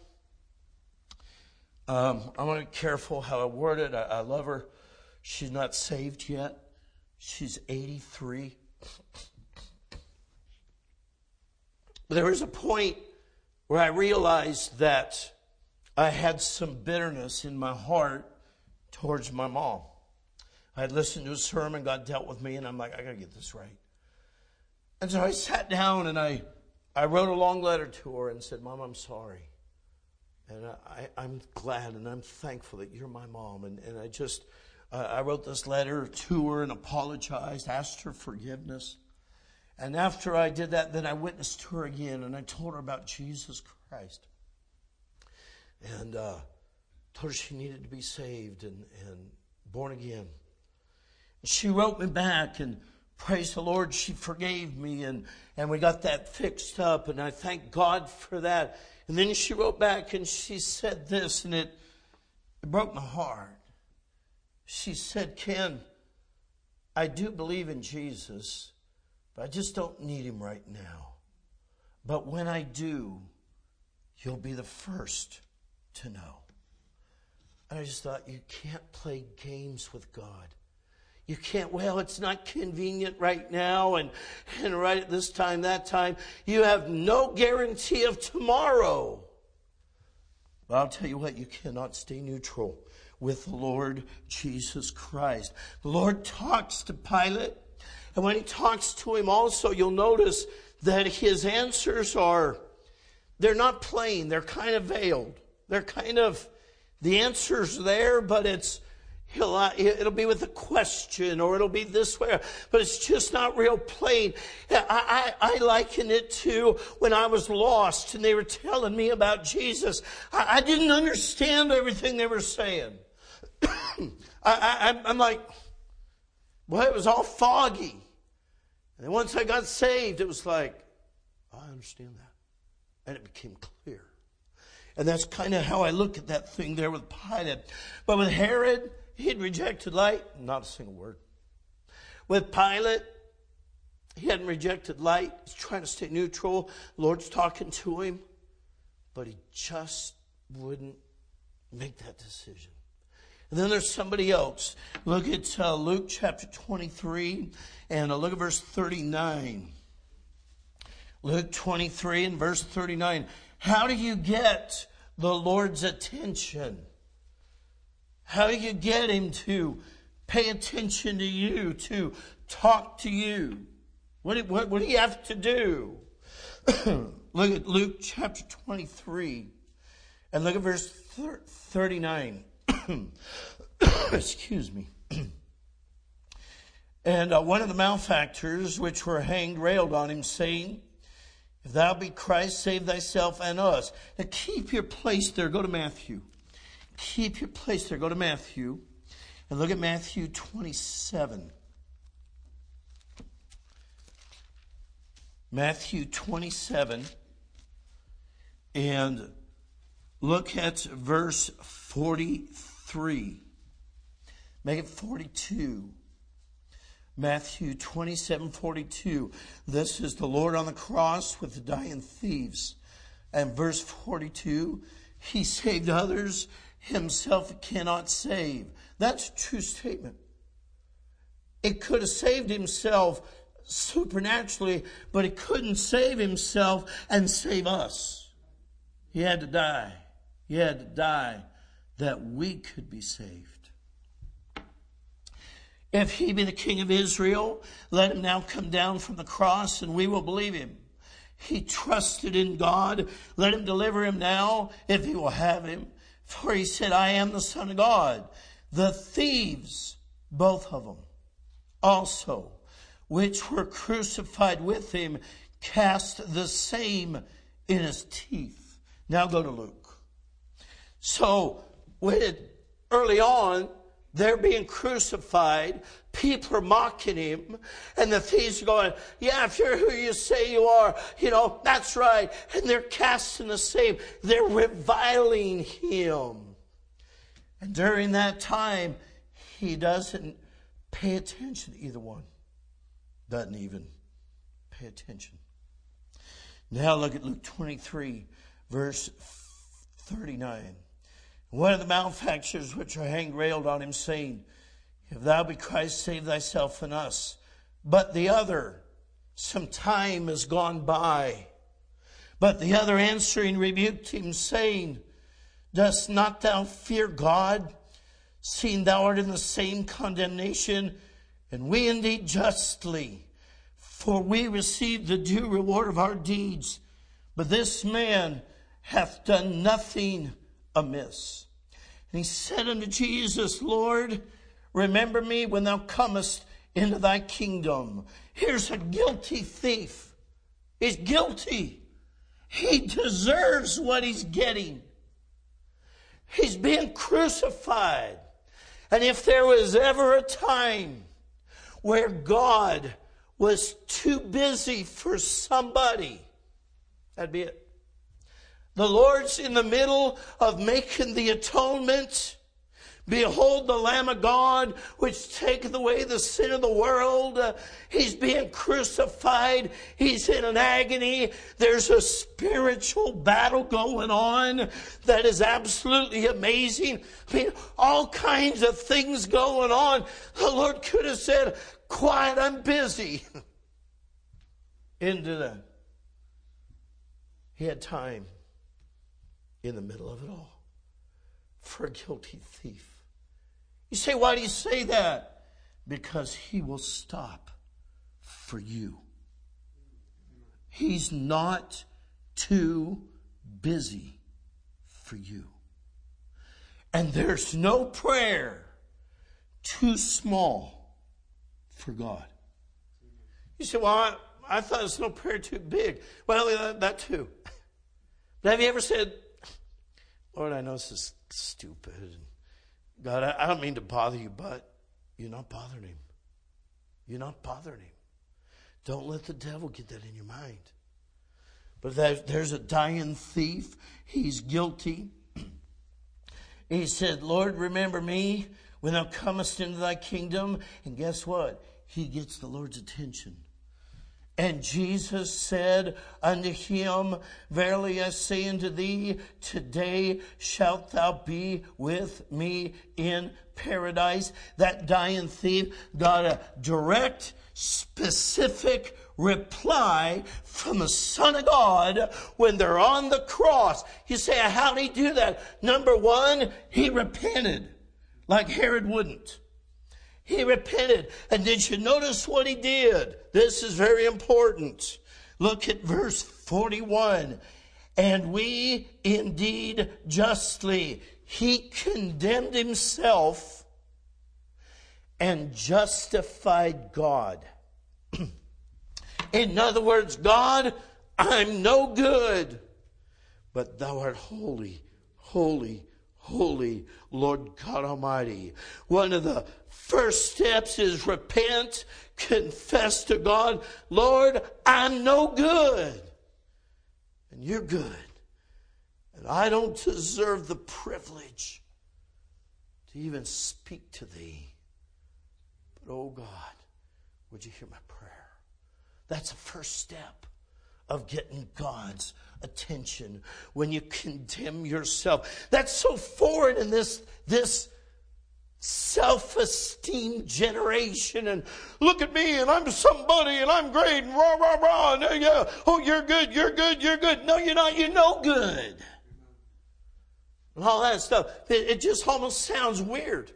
I want to be careful how I word it. I love her. She's not saved yet. She's 83. But there was a point where I realized that I had some bitterness in my heart towards my mom. I had listened to a sermon, God dealt with me, and I'm like, I got to get this right. And so I sat down and I wrote a long letter to her and said, Mom, I'm sorry. And I'm glad and I'm thankful that you're my mom. And I wrote this letter to her and apologized, asked her forgiveness. And after I did that, then I witnessed to her again, and I told her about Jesus Christ. And told her she needed to be saved and born again. And she wrote me back, and praise the Lord, she forgave me, and we got that fixed up, and I thank God for that. And then she wrote back, and she said this, and it broke my heart. She said, Ken, I do believe in Jesus, but I just don't need him right now. But when I do, you'll be the first to know. And I just thought, you can't play games with God. You can't, well, it's not convenient right now and right at this time, that time. You have no guarantee of tomorrow. But I'll tell you what, you cannot stay neutral with the Lord Jesus Christ. The Lord talks to Pilate, and when he talks to him also, you'll notice that his answers they're not plain, they're kind of veiled. They're kind of, the answer's there, but it'll be with a question, or it'll be this way, but it's just not real plain. I liken it to when I was lost and they were telling me about Jesus. I didn't understand everything they were saying. I'm like, well, it was all foggy. And then once I got saved, it was like, I understand that. And it became clear. And that's kind of how I look at that thing there with Pilate. But with Herod, he'd rejected light, not a single word. With Pilate, he hadn't rejected light. He's trying to stay neutral. The Lord's talking to him. But he just wouldn't make that decision. And then there's somebody else. Look at Luke chapter 23 and look at verse 39. Luke 23 and verse 39. How do you get the Lord's attention? How do you get him to pay attention to you, to talk to you? What do you have to do? Look at Luke chapter 23 and look at verse 39. Excuse me. And one of the malefactors which were hanged railed on him, saying, If thou be Christ, save thyself and us. Now keep your place there. Go to Matthew. Keep your place there. Go to Matthew. And look at Matthew 27. Matthew 27. And look at verse 43. Make it 42. Matthew 27:42. This is the Lord on the cross with the dying thieves. And verse 42, he saved others, himself cannot save. That's a true statement. It could have saved himself supernaturally, but it couldn't save himself and save us. He had to die. He had to die that we could be saved. If he be the King of Israel, let him now come down from the cross and we will believe him. He trusted in God. Let him deliver him now if he will have him. For he said, I am the Son of God. The thieves, both of them, also, which were crucified with him, cast the same in his teeth. Now go to Luke. So, early on, they're being crucified. People are mocking him. And the thieves are going, yeah, if you're who you say you are, that's right. And they're casting the same. They're reviling him. And during that time, he doesn't pay attention to either one. Doesn't even pay attention. Now look at Luke 23, verse 39. One of the malefactors which are hanged railed on him, saying, If thou be Christ, save thyself and us. But the other, some time is gone by. But the other answering rebuked him, saying, Dost not thou fear God, seeing thou art in the same condemnation, and we indeed justly, for we receive the due reward of our deeds. But this man hath done nothing amiss. And he said unto Jesus, Lord, remember me when thou comest into thy kingdom. Here's a guilty thief. He's guilty. He deserves what he's getting. He's being crucified. And if there was ever a time where God was too busy for somebody, that'd be it. The Lord's in the middle of making the atonement. Behold the Lamb of God, which taketh away the sin of the world. He's being crucified. He's in an agony. There's a spiritual battle going on that is absolutely amazing. I mean, all kinds of things going on. The Lord could have said, quiet, I'm busy. Into that. He had time in the middle of it all for a guilty thief. You say, why do you say that? Because he will stop for you. He's not too busy for you. And there's no prayer too small for God. You say, well, I thought there's no prayer too big. Well, that too. But have you ever said, Lord, I know this is stupid. God, I don't mean to bother you, but you're not bothering him. You're not bothering him. Don't let the devil get that in your mind. But there's a dying thief. He's guilty. He said, Lord, remember me when thou comest into thy kingdom. And guess what? He gets the Lord's attention. And Jesus said unto him, verily I say unto thee, today shalt thou be with me in paradise. That dying thief got a direct, specific reply from the Son of God when they're on the cross. You say, how did he do that? Number one, he repented like Herod wouldn't. He repented. And did you notice what he did? This is very important. Look at verse 41. And we indeed justly, he condemned himself and justified God. In other words, God, I'm no good, but thou art holy, holy, holy, Lord God Almighty. One of the first steps is repent, confess to God, Lord, I'm no good, and you're good, and I don't deserve the privilege to even speak to thee. But oh God, would you hear my prayer? That's the first step of getting God's attention, when you condemn yourself. That's so foreign in this self-esteem generation, and look at me and I'm somebody and I'm great and rah, rah, rah. And, yeah, oh, you're good, you're good, you're good. No, you're not. You're no good. And all that stuff. It just almost sounds weird.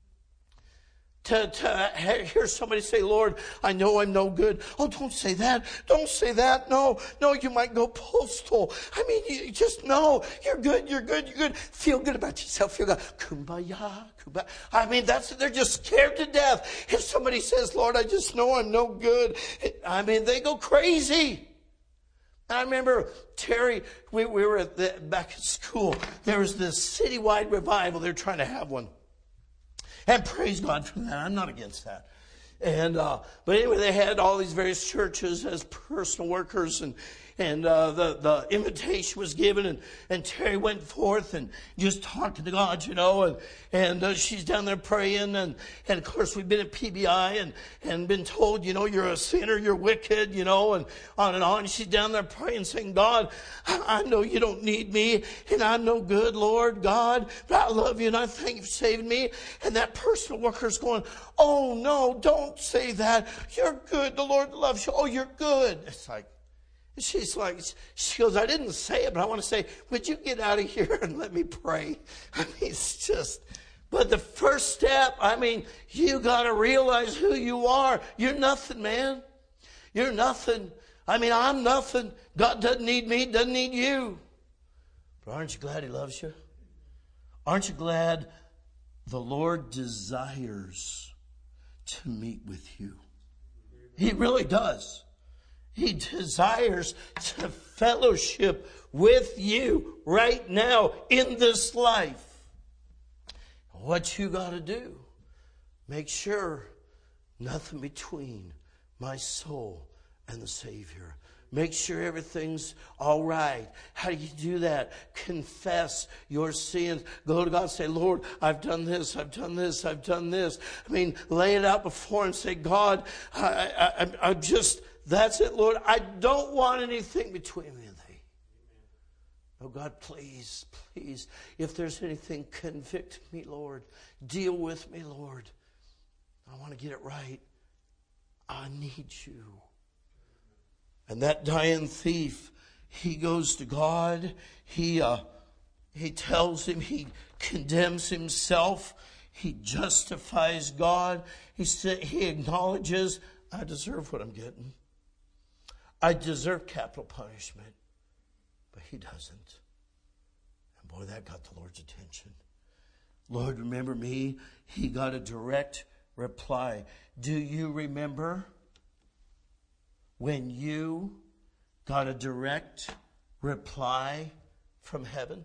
To hear somebody say, Lord, I know I'm no good. Oh, don't say that. Don't say that. No, you might go postal. I mean, you just know you're good, you're good, you're good. Feel good about yourself. Feel good. Kumbaya, kumbaya. I mean, they're just scared to death. If somebody says, Lord, I just know I'm no good. I mean, they go crazy. I remember, Terry, we were back at school. There was this citywide revival. They're trying to have one. And praise God for that. I'm not against that. And but anyway, they had all these various churches as personal workers, and the invitation was given, and Terry went forth and just talked to God, and she's down there praying, and of course we've been at PBI and been told, you're a sinner, you're wicked, and on and on. She's down there praying, saying, God, I know you don't need me, and I'm no good, Lord God, but I love you, and I thank you for saving me. And that personal worker's going, oh no, don't say that. You're good. The Lord loves you. Oh, you're good. It's like, she goes, I didn't say it, but I want to say, would you get out of here and let me pray? I mean, it's just, but the first step, you got to realize who you are. You're nothing, man. You're nothing. I'm nothing. God doesn't need me, doesn't need you. But aren't you glad he loves you? Aren't you glad The Lord desires to meet with you. He really does. He desires to fellowship with you right now in this life. What you got to do, make sure nothing between my soul and the Savior. Make sure everything's all right. How do you do that? Confess your sins. Go to God and say, Lord, I've done this, I've done this, I've done this. I mean, lay it out before and say, God, I'm just, that's it, Lord. I don't want anything between me and thee. Oh, God, please, please, if there's anything, convict me, Lord. Deal with me, Lord. I want to get it right. I need you. And that dying thief, he goes to God. He tells him, he condemns himself. He justifies God. He acknowledges, I deserve what I'm getting. I deserve capital punishment. But he doesn't. And boy, that got the Lord's attention. Lord, remember me? He got a direct reply. Do you remember when you got a direct reply from heaven?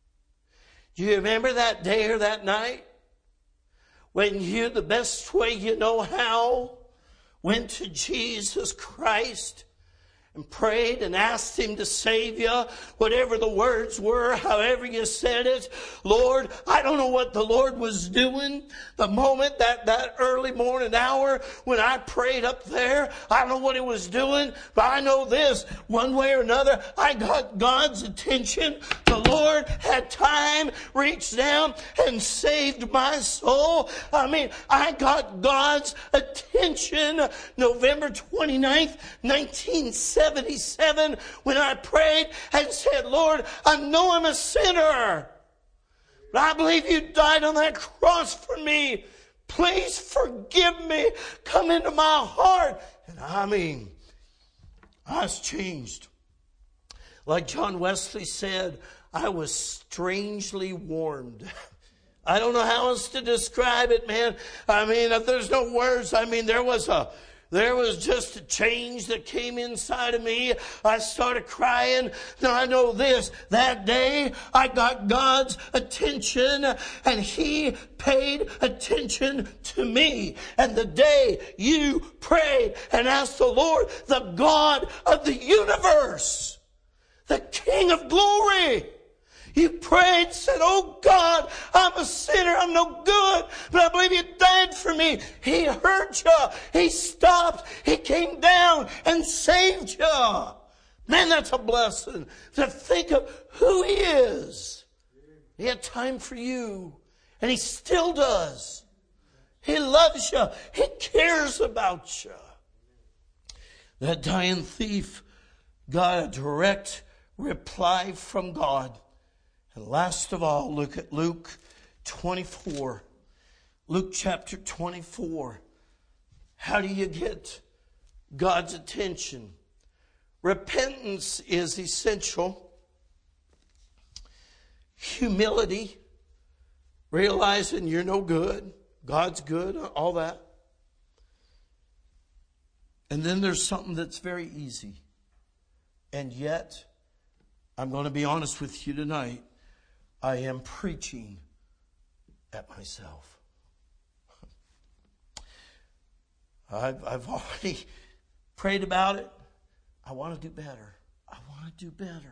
Do you remember that day or that night when you, the best way you know how, went to Jesus Christ and prayed and asked him to save you, whatever the words were, however you said it? Lord, I don't know what the Lord was doing the moment, that early morning hour when I prayed up there. I don't know what he was doing, but I know this, one way or another, I got God's attention. The Lord had time, reached down and saved my soul. I mean, I got God's attention November 29th, 1977, when I prayed and said, Lord, I know I'm a sinner, but I believe you died on that cross for me. Please forgive me. Come into my heart. And I mean, I was changed. Like John Wesley said, I was strangely warmed. I don't know how else to describe it, man. I mean, if there's no words, I mean, there was just a change that came inside of me. I started crying. Now I know this. That day I got God's attention and he paid attention to me. And the day you prayed and asked the Lord, the God of the universe, the King of glory, you prayed, said, oh God, I'm a sinner, I'm no good, but I believe you died for me. He heard you. He stopped. He came down and saved you. Man, that's a blessing to think of who he is. He had time for you, and he still does. He loves you. He cares about you. That dying thief got a direct reply from God. And last of all, look at Luke 24. Luke chapter 24. How do you get God's attention? Repentance is essential. Humility, realizing you're no good, God's good, all that. And then there's something that's very easy. And yet, I'm going to be honest with you tonight, I am preaching at myself. I've already prayed about it. I want to do better. I want to do better.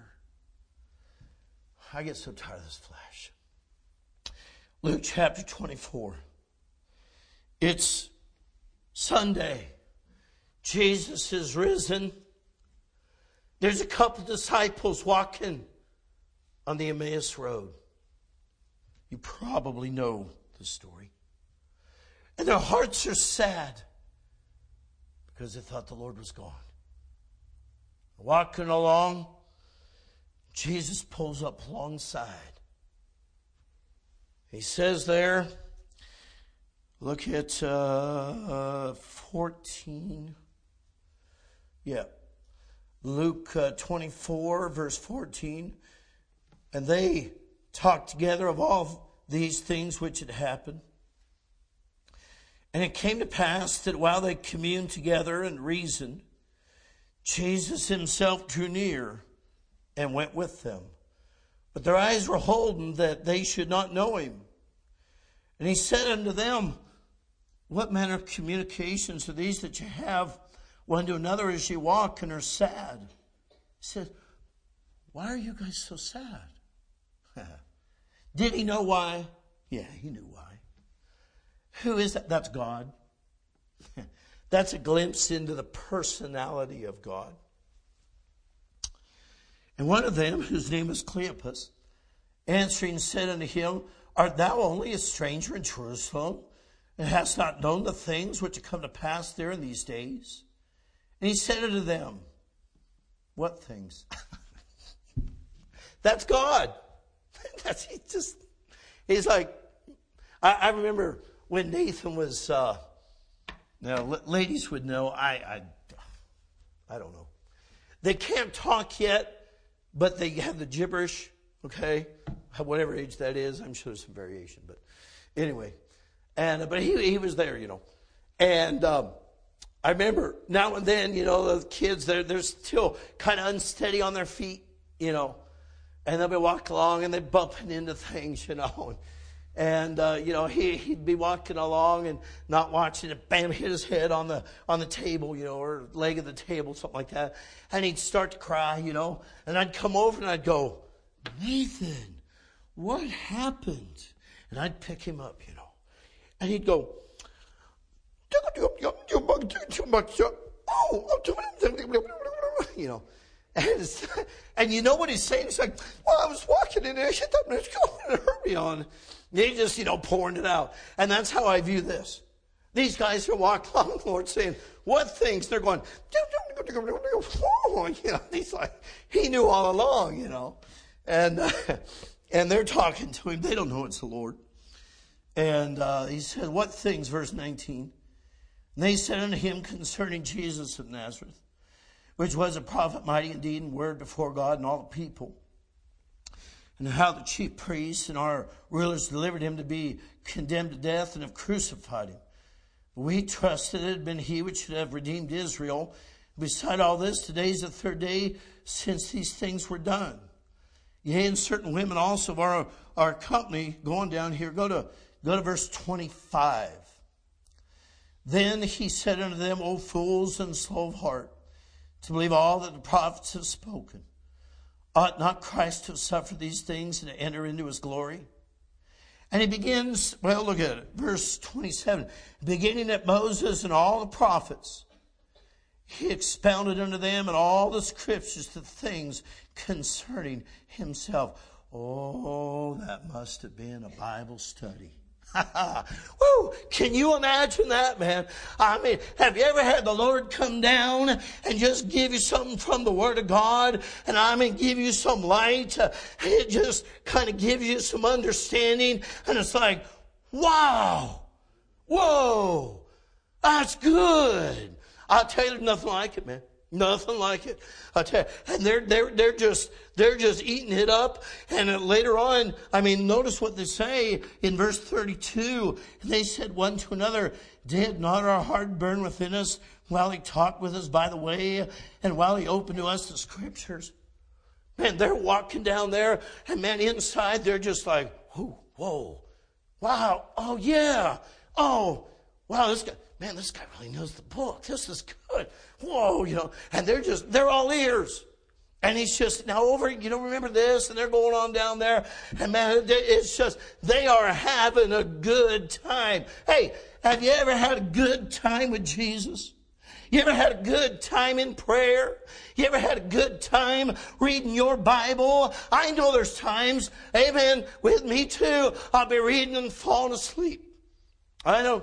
I get so tired of this flesh. Luke chapter 24. It's Sunday. Jesus is risen. There's a couple of disciples walking on the Emmaus Road. You probably know the story. And their hearts are sad because they thought the Lord was gone. Walking along, Jesus pulls up alongside. He says there, look at 14. Yeah. Luke 24, verse 14. And they talked together of all these things which had happened. And it came to pass that while they communed together and reasoned, Jesus himself drew near and went with them. But their eyes were holden that they should not know him. And he said unto them, what manner of communications are these that you have one to another as you walk and are sad? He said, why are you guys so sad? Did he know why? Yeah, he knew why. Who is that? That's God. That's a glimpse into the personality of God. And one of them, whose name was Cleopas, answering said unto him, art thou only a stranger in Jerusalem, and hast not known the things which are come to pass there in these days? And he said unto them, what things? That's God. He's like, I remember when Nathan was, now ladies would know, I don't know. They can't talk yet, but they have the gibberish, okay? Whatever age that is, I'm sure there's some variation, but anyway. But he was there, And I remember now and then, the kids, they're still kind of unsteady on their feet, And they'll be walking along and they're bumping into things, And, he'd be walking along and not watching it, bam, hit his head on the table, or leg of the table, something like that. And he'd start to cry, And I'd come over and I'd go, Nathan, what happened? And I'd pick him up, And he'd go, And you know what he's saying? He's like, well, I was walking in there, shit, that was going to hurt me on. And he's just, pouring it out. And that's how I view this. These guys are walking along the Lord saying, what things? They're going, he's like, he knew all along, And they're talking to him. They don't know it's the Lord. And he said, what things? Verse 19. And they said unto him concerning Jesus of Nazareth, which was a prophet mighty indeed in word before God and all the people, and how the chief priests and our rulers delivered him to be condemned to death and have crucified him. We trusted it had been he which should have redeemed Israel. Beside all this, today is the third day since these things were done. Yea, and certain women also of our company, going down here, go to verse 25. Then he said unto them, O fools and slow of heart, to believe all that the prophets have spoken. Ought not Christ to have suffered these things and to enter into his glory? And he begins, well, look at it, verse 27. Beginning at Moses and all the prophets, he expounded unto them in all the scriptures the things concerning himself. Oh, that must have been a Bible study. Woo! Can you imagine that, man? I mean, have you ever had the Lord come down and just give you something from the Word of God? And give you some light. It just kind of gives you some understanding. And it's like, wow. Whoa. That's good. I'll tell you, there's nothing like it, man. Nothing like it. I tell you, and they're just eating it up. And later on, notice what they say in verse 32. And they said one to another, did not our heart burn within us while he talked with us by the way, and while he opened to us the scriptures? Man, they're walking down there, and man, inside they're just like, whoa, wow, oh yeah, oh wow, this guy really knows the book. This is good. Whoa, and they're all ears. And he's just, now over, remember this, and they're going on down there. And man, it's just, they are having a good time. Hey, have you ever had a good time with Jesus? You ever had a good time in prayer? You ever had a good time reading your Bible? I know there's times, amen, with me too, I'll be reading and falling asleep. I know.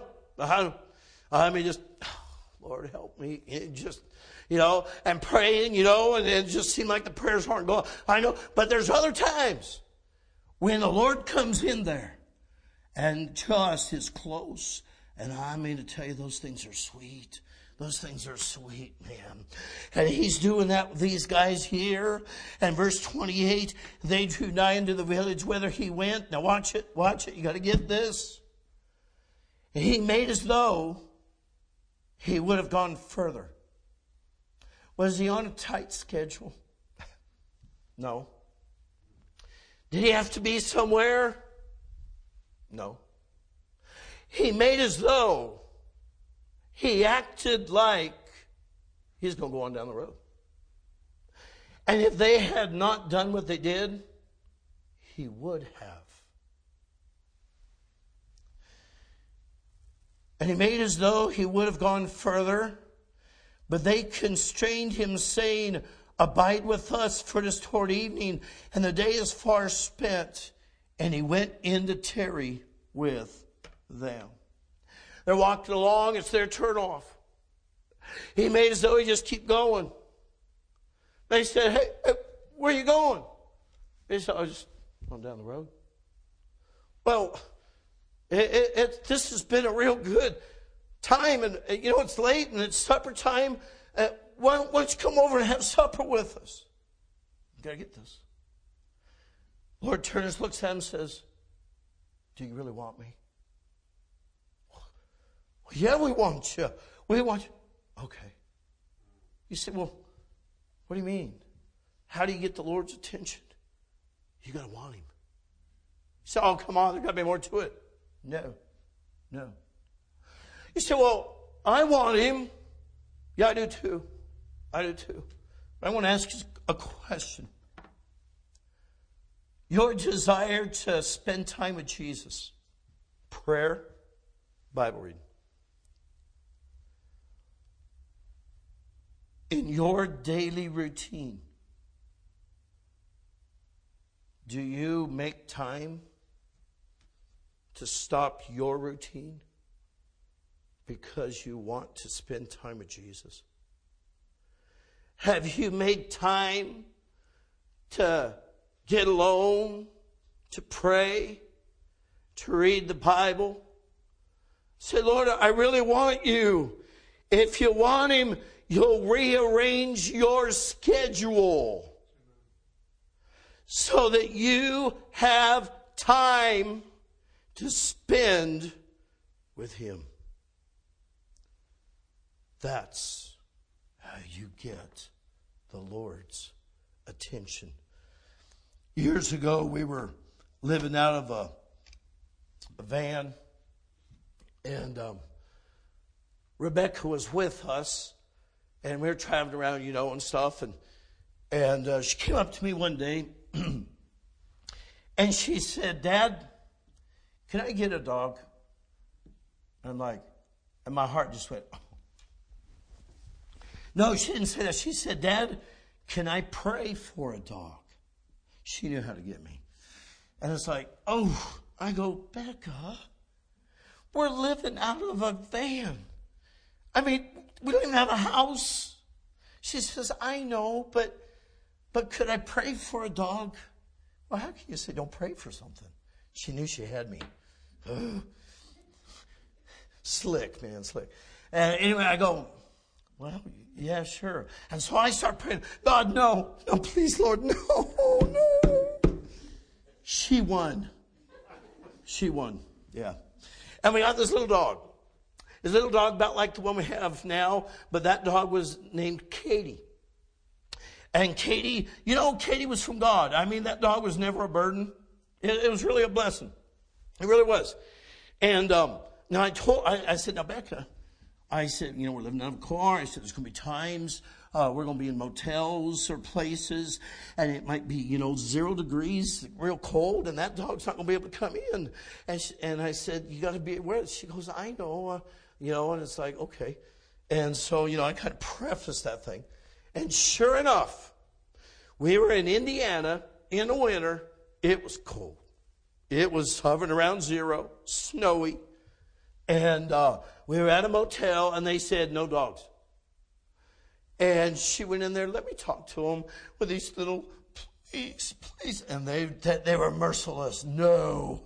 Just, Lord help me. It just, and praying, and it just seemed like the prayers aren't going. I know, but there's other times when the Lord comes in there and just is close. And to tell you, those things are sweet. Those things are sweet, man. And he's doing that with these guys here. And verse 28, they drew nigh into the village whither he went. Now watch it. You got to get this. And he made as though he would have gone further. Was he on a tight schedule? No. Did he have to be somewhere? No. He made as though, he acted like he's going to go on down the road. And if they had not done what they did, he would have. And he made as though he would have gone further, but they constrained him, saying, abide with us, for it is toward evening, and the day is far spent. And he went in to tarry with them. They're walking along, it's their turn off. He made as though he just keep going. They said, hey, where are you going? He said, I just going down the road. Well, this has been a real good time, and it's late and it's supper time. Why don't you come over and have supper with us? You got to get this. Lord turns, looks at him and says, do you really want me? Well, yeah, we want you. We want you. Okay. You say, well, what do you mean? How do you get the Lord's attention? You got to want him. You say, oh, come on, there's got to be more to it. No. You say, well, I want him. Yeah, I do too. But I want to ask you a question. Your desire to spend time with Jesus, prayer, Bible reading. In your daily routine, do you make time to stop your routine because you want to spend time with Jesus? Have you made time to get alone, to pray, to read the Bible? Say, Lord, I really want you. If you want him, you'll rearrange your schedule so that you have time to spend with him. That's how you get the Lord's attention. Years ago, we were living out of a van, and Rebecca was with us, and we were traveling around, and stuff, and she came up to me one day, and she said, Dad, can I get a dog? And my heart just went, oh. No, she didn't say that. She said, Dad, can I pray for a dog? She knew how to get me. And it's like, oh, I go, Becca, we're living out of a van. I mean, we don't even have a house. She says, I know, but could I pray for a dog? Well, how can you say don't pray for something? She knew she had me. Slick, man, slick. And anyway, I go, well, yeah, sure. And so I start praying, God, no, please, Lord, no. She won, yeah. And we got this little dog. This little dog about like the one we have now, but that dog was named Katie. And Katie, Katie was from God. I mean, that dog was never a burden. It was really a blessing. It really was. And now I said, now Becca, I said, we're living out of a car. I said, there's going to be times we're going to be in motels or places, and it might be, 0 degrees, real cold, and that dog's not going to be able to come in. And I said, you got to be aware. She goes, I know, and it's like, okay. And so, I kind of prefaced that thing. And sure enough, we were in Indiana in the winter. It was cold. It was hovering around 0, snowy. And we were at a motel, and they said, no dogs. And she went in there, let me talk to them with these little, please. And they were merciless. No,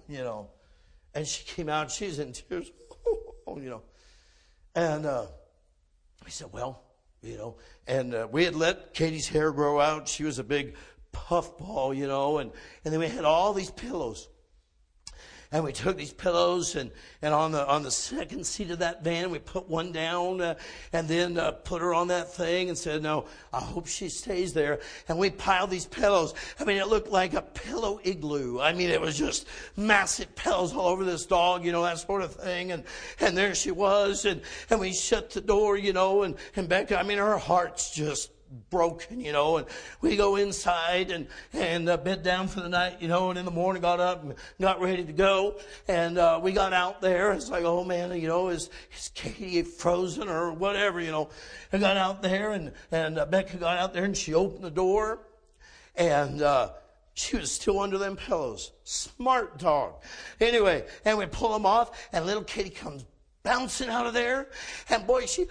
And she came out, she's in tears. And We said, well, and we had let Katie's hair grow out. She was a big puffball, and then we had all these pillows. And we took these pillows and on the second seat of that van, we put one down and then put her on that thing and said, no, I hope she stays there. And we piled these pillows. I mean, it looked like a pillow igloo. I mean, it was just massive pillows all over this dog, that sort of thing. And there she was. And we shut the door, and Becca, I mean, her heart's just broken, and we go inside and bed down for the night, and in the morning got up and got ready to go. And we got out there. It's like, oh man, is Katie frozen or whatever, I got out there and Becca got out there and she opened the door and she was still under them pillows. Smart dog. Anyway, and we pull them off and little Katie comes bouncing out of there. And boy, she's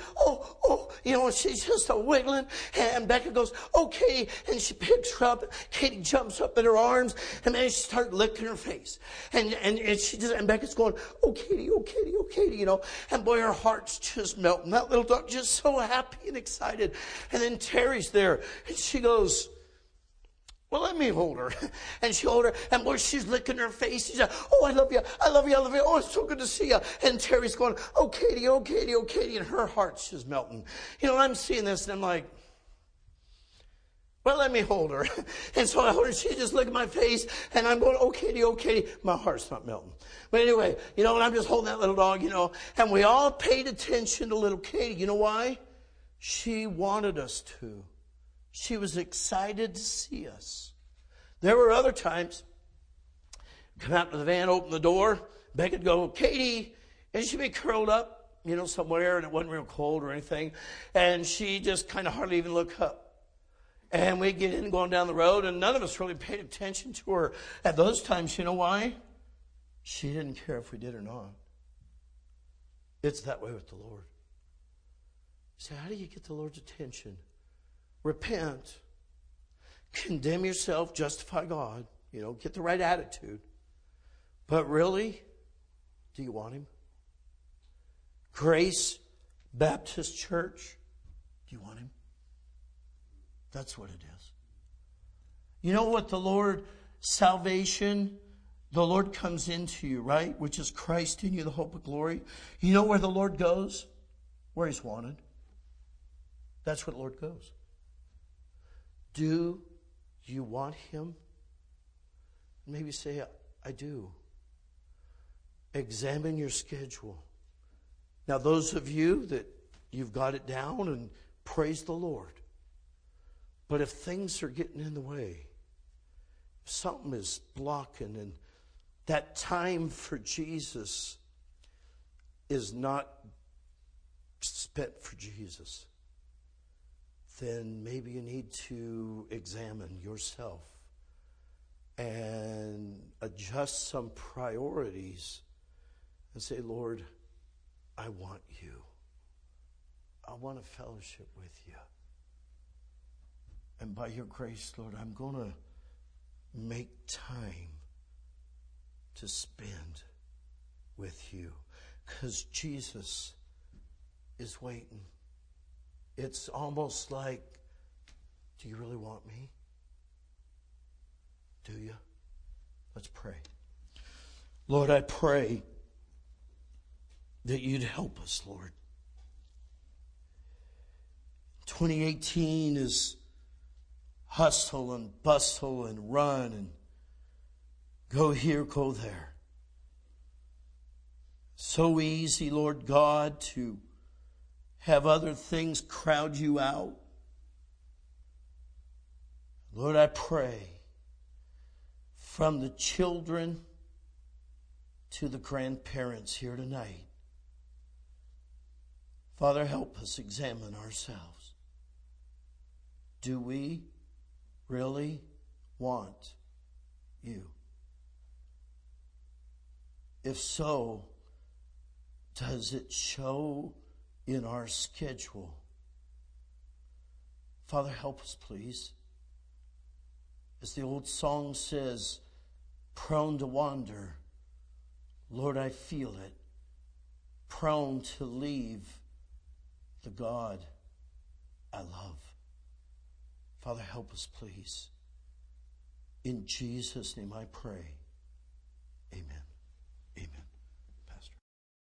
just a wiggling. And Becca goes, oh, Katie. And she picks her up. Katie jumps up in her arms. And man, she starts licking her face. And Becca's going, oh, Katie, oh, Katie, oh, Katie, And boy, her heart's just melting. That little dog just so happy and excited. And then Terry's there. And she goes, well, let me hold her. And she hold her, and boy, she's licking her face. She's like, oh, I love you, I love you, I love you. Oh, it's so good to see you. And Terry's going, oh, Katie, oh, Katie, oh, Katie. And her heart's just melting. I'm seeing this, and I'm like, well, let me hold her. And so I hold her, she's just licking my face, and I'm going, oh, Katie, oh, Katie. My heart's not melting. But anyway, and I'm just holding that little dog, and we all paid attention to little Katie. You know why? She wanted us to. She was excited to see us. There were other times, come out to the van, open the door, Becka'd go, Katie, and she'd be curled up, somewhere, and it wasn't real cold or anything, and she just kind of hardly even look up. And we'd get in going down the road, and none of us really paid attention to her. At those times, you know why? She didn't care if we did or not. It's that way with the Lord. So how do you get the Lord's attention? Repent, condemn yourself, justify God, get the right attitude. But really, do you want Him? Grace Baptist Church, do you want Him? That's what it is. You know what the Lord, salvation, the Lord comes into you, right? Which is Christ in you, the hope of glory. You know where the Lord goes? Where He's wanted. That's where the Lord goes. Do you want Him? Maybe say, I do. Examine your schedule. Now, those of you that you've got it down, and praise the Lord. But if things are getting in the way, if something is blocking, and that time for Jesus is not spent for Jesus, then maybe you need to examine yourself and adjust some priorities and say, Lord, I want you. I want a fellowship with you. And by your grace, Lord, I'm going to make time to spend with you, because Jesus is waiting. It's almost like, do you really want me? Do you? Let's pray. Lord, I pray that you'd help us, Lord. 2018 is hustle and bustle and run and go here, go there. So easy, Lord God, to have other things crowd you out. Lord, I pray from the children to the grandparents here tonight. Father, help us examine ourselves. Do we really want you? If so, does it show in our schedule? Father, help us, please. As the old song says, prone to wander. Lord, I feel it. Prone to leave the God I love. Father, help us, please. In Jesus' name I pray. Amen.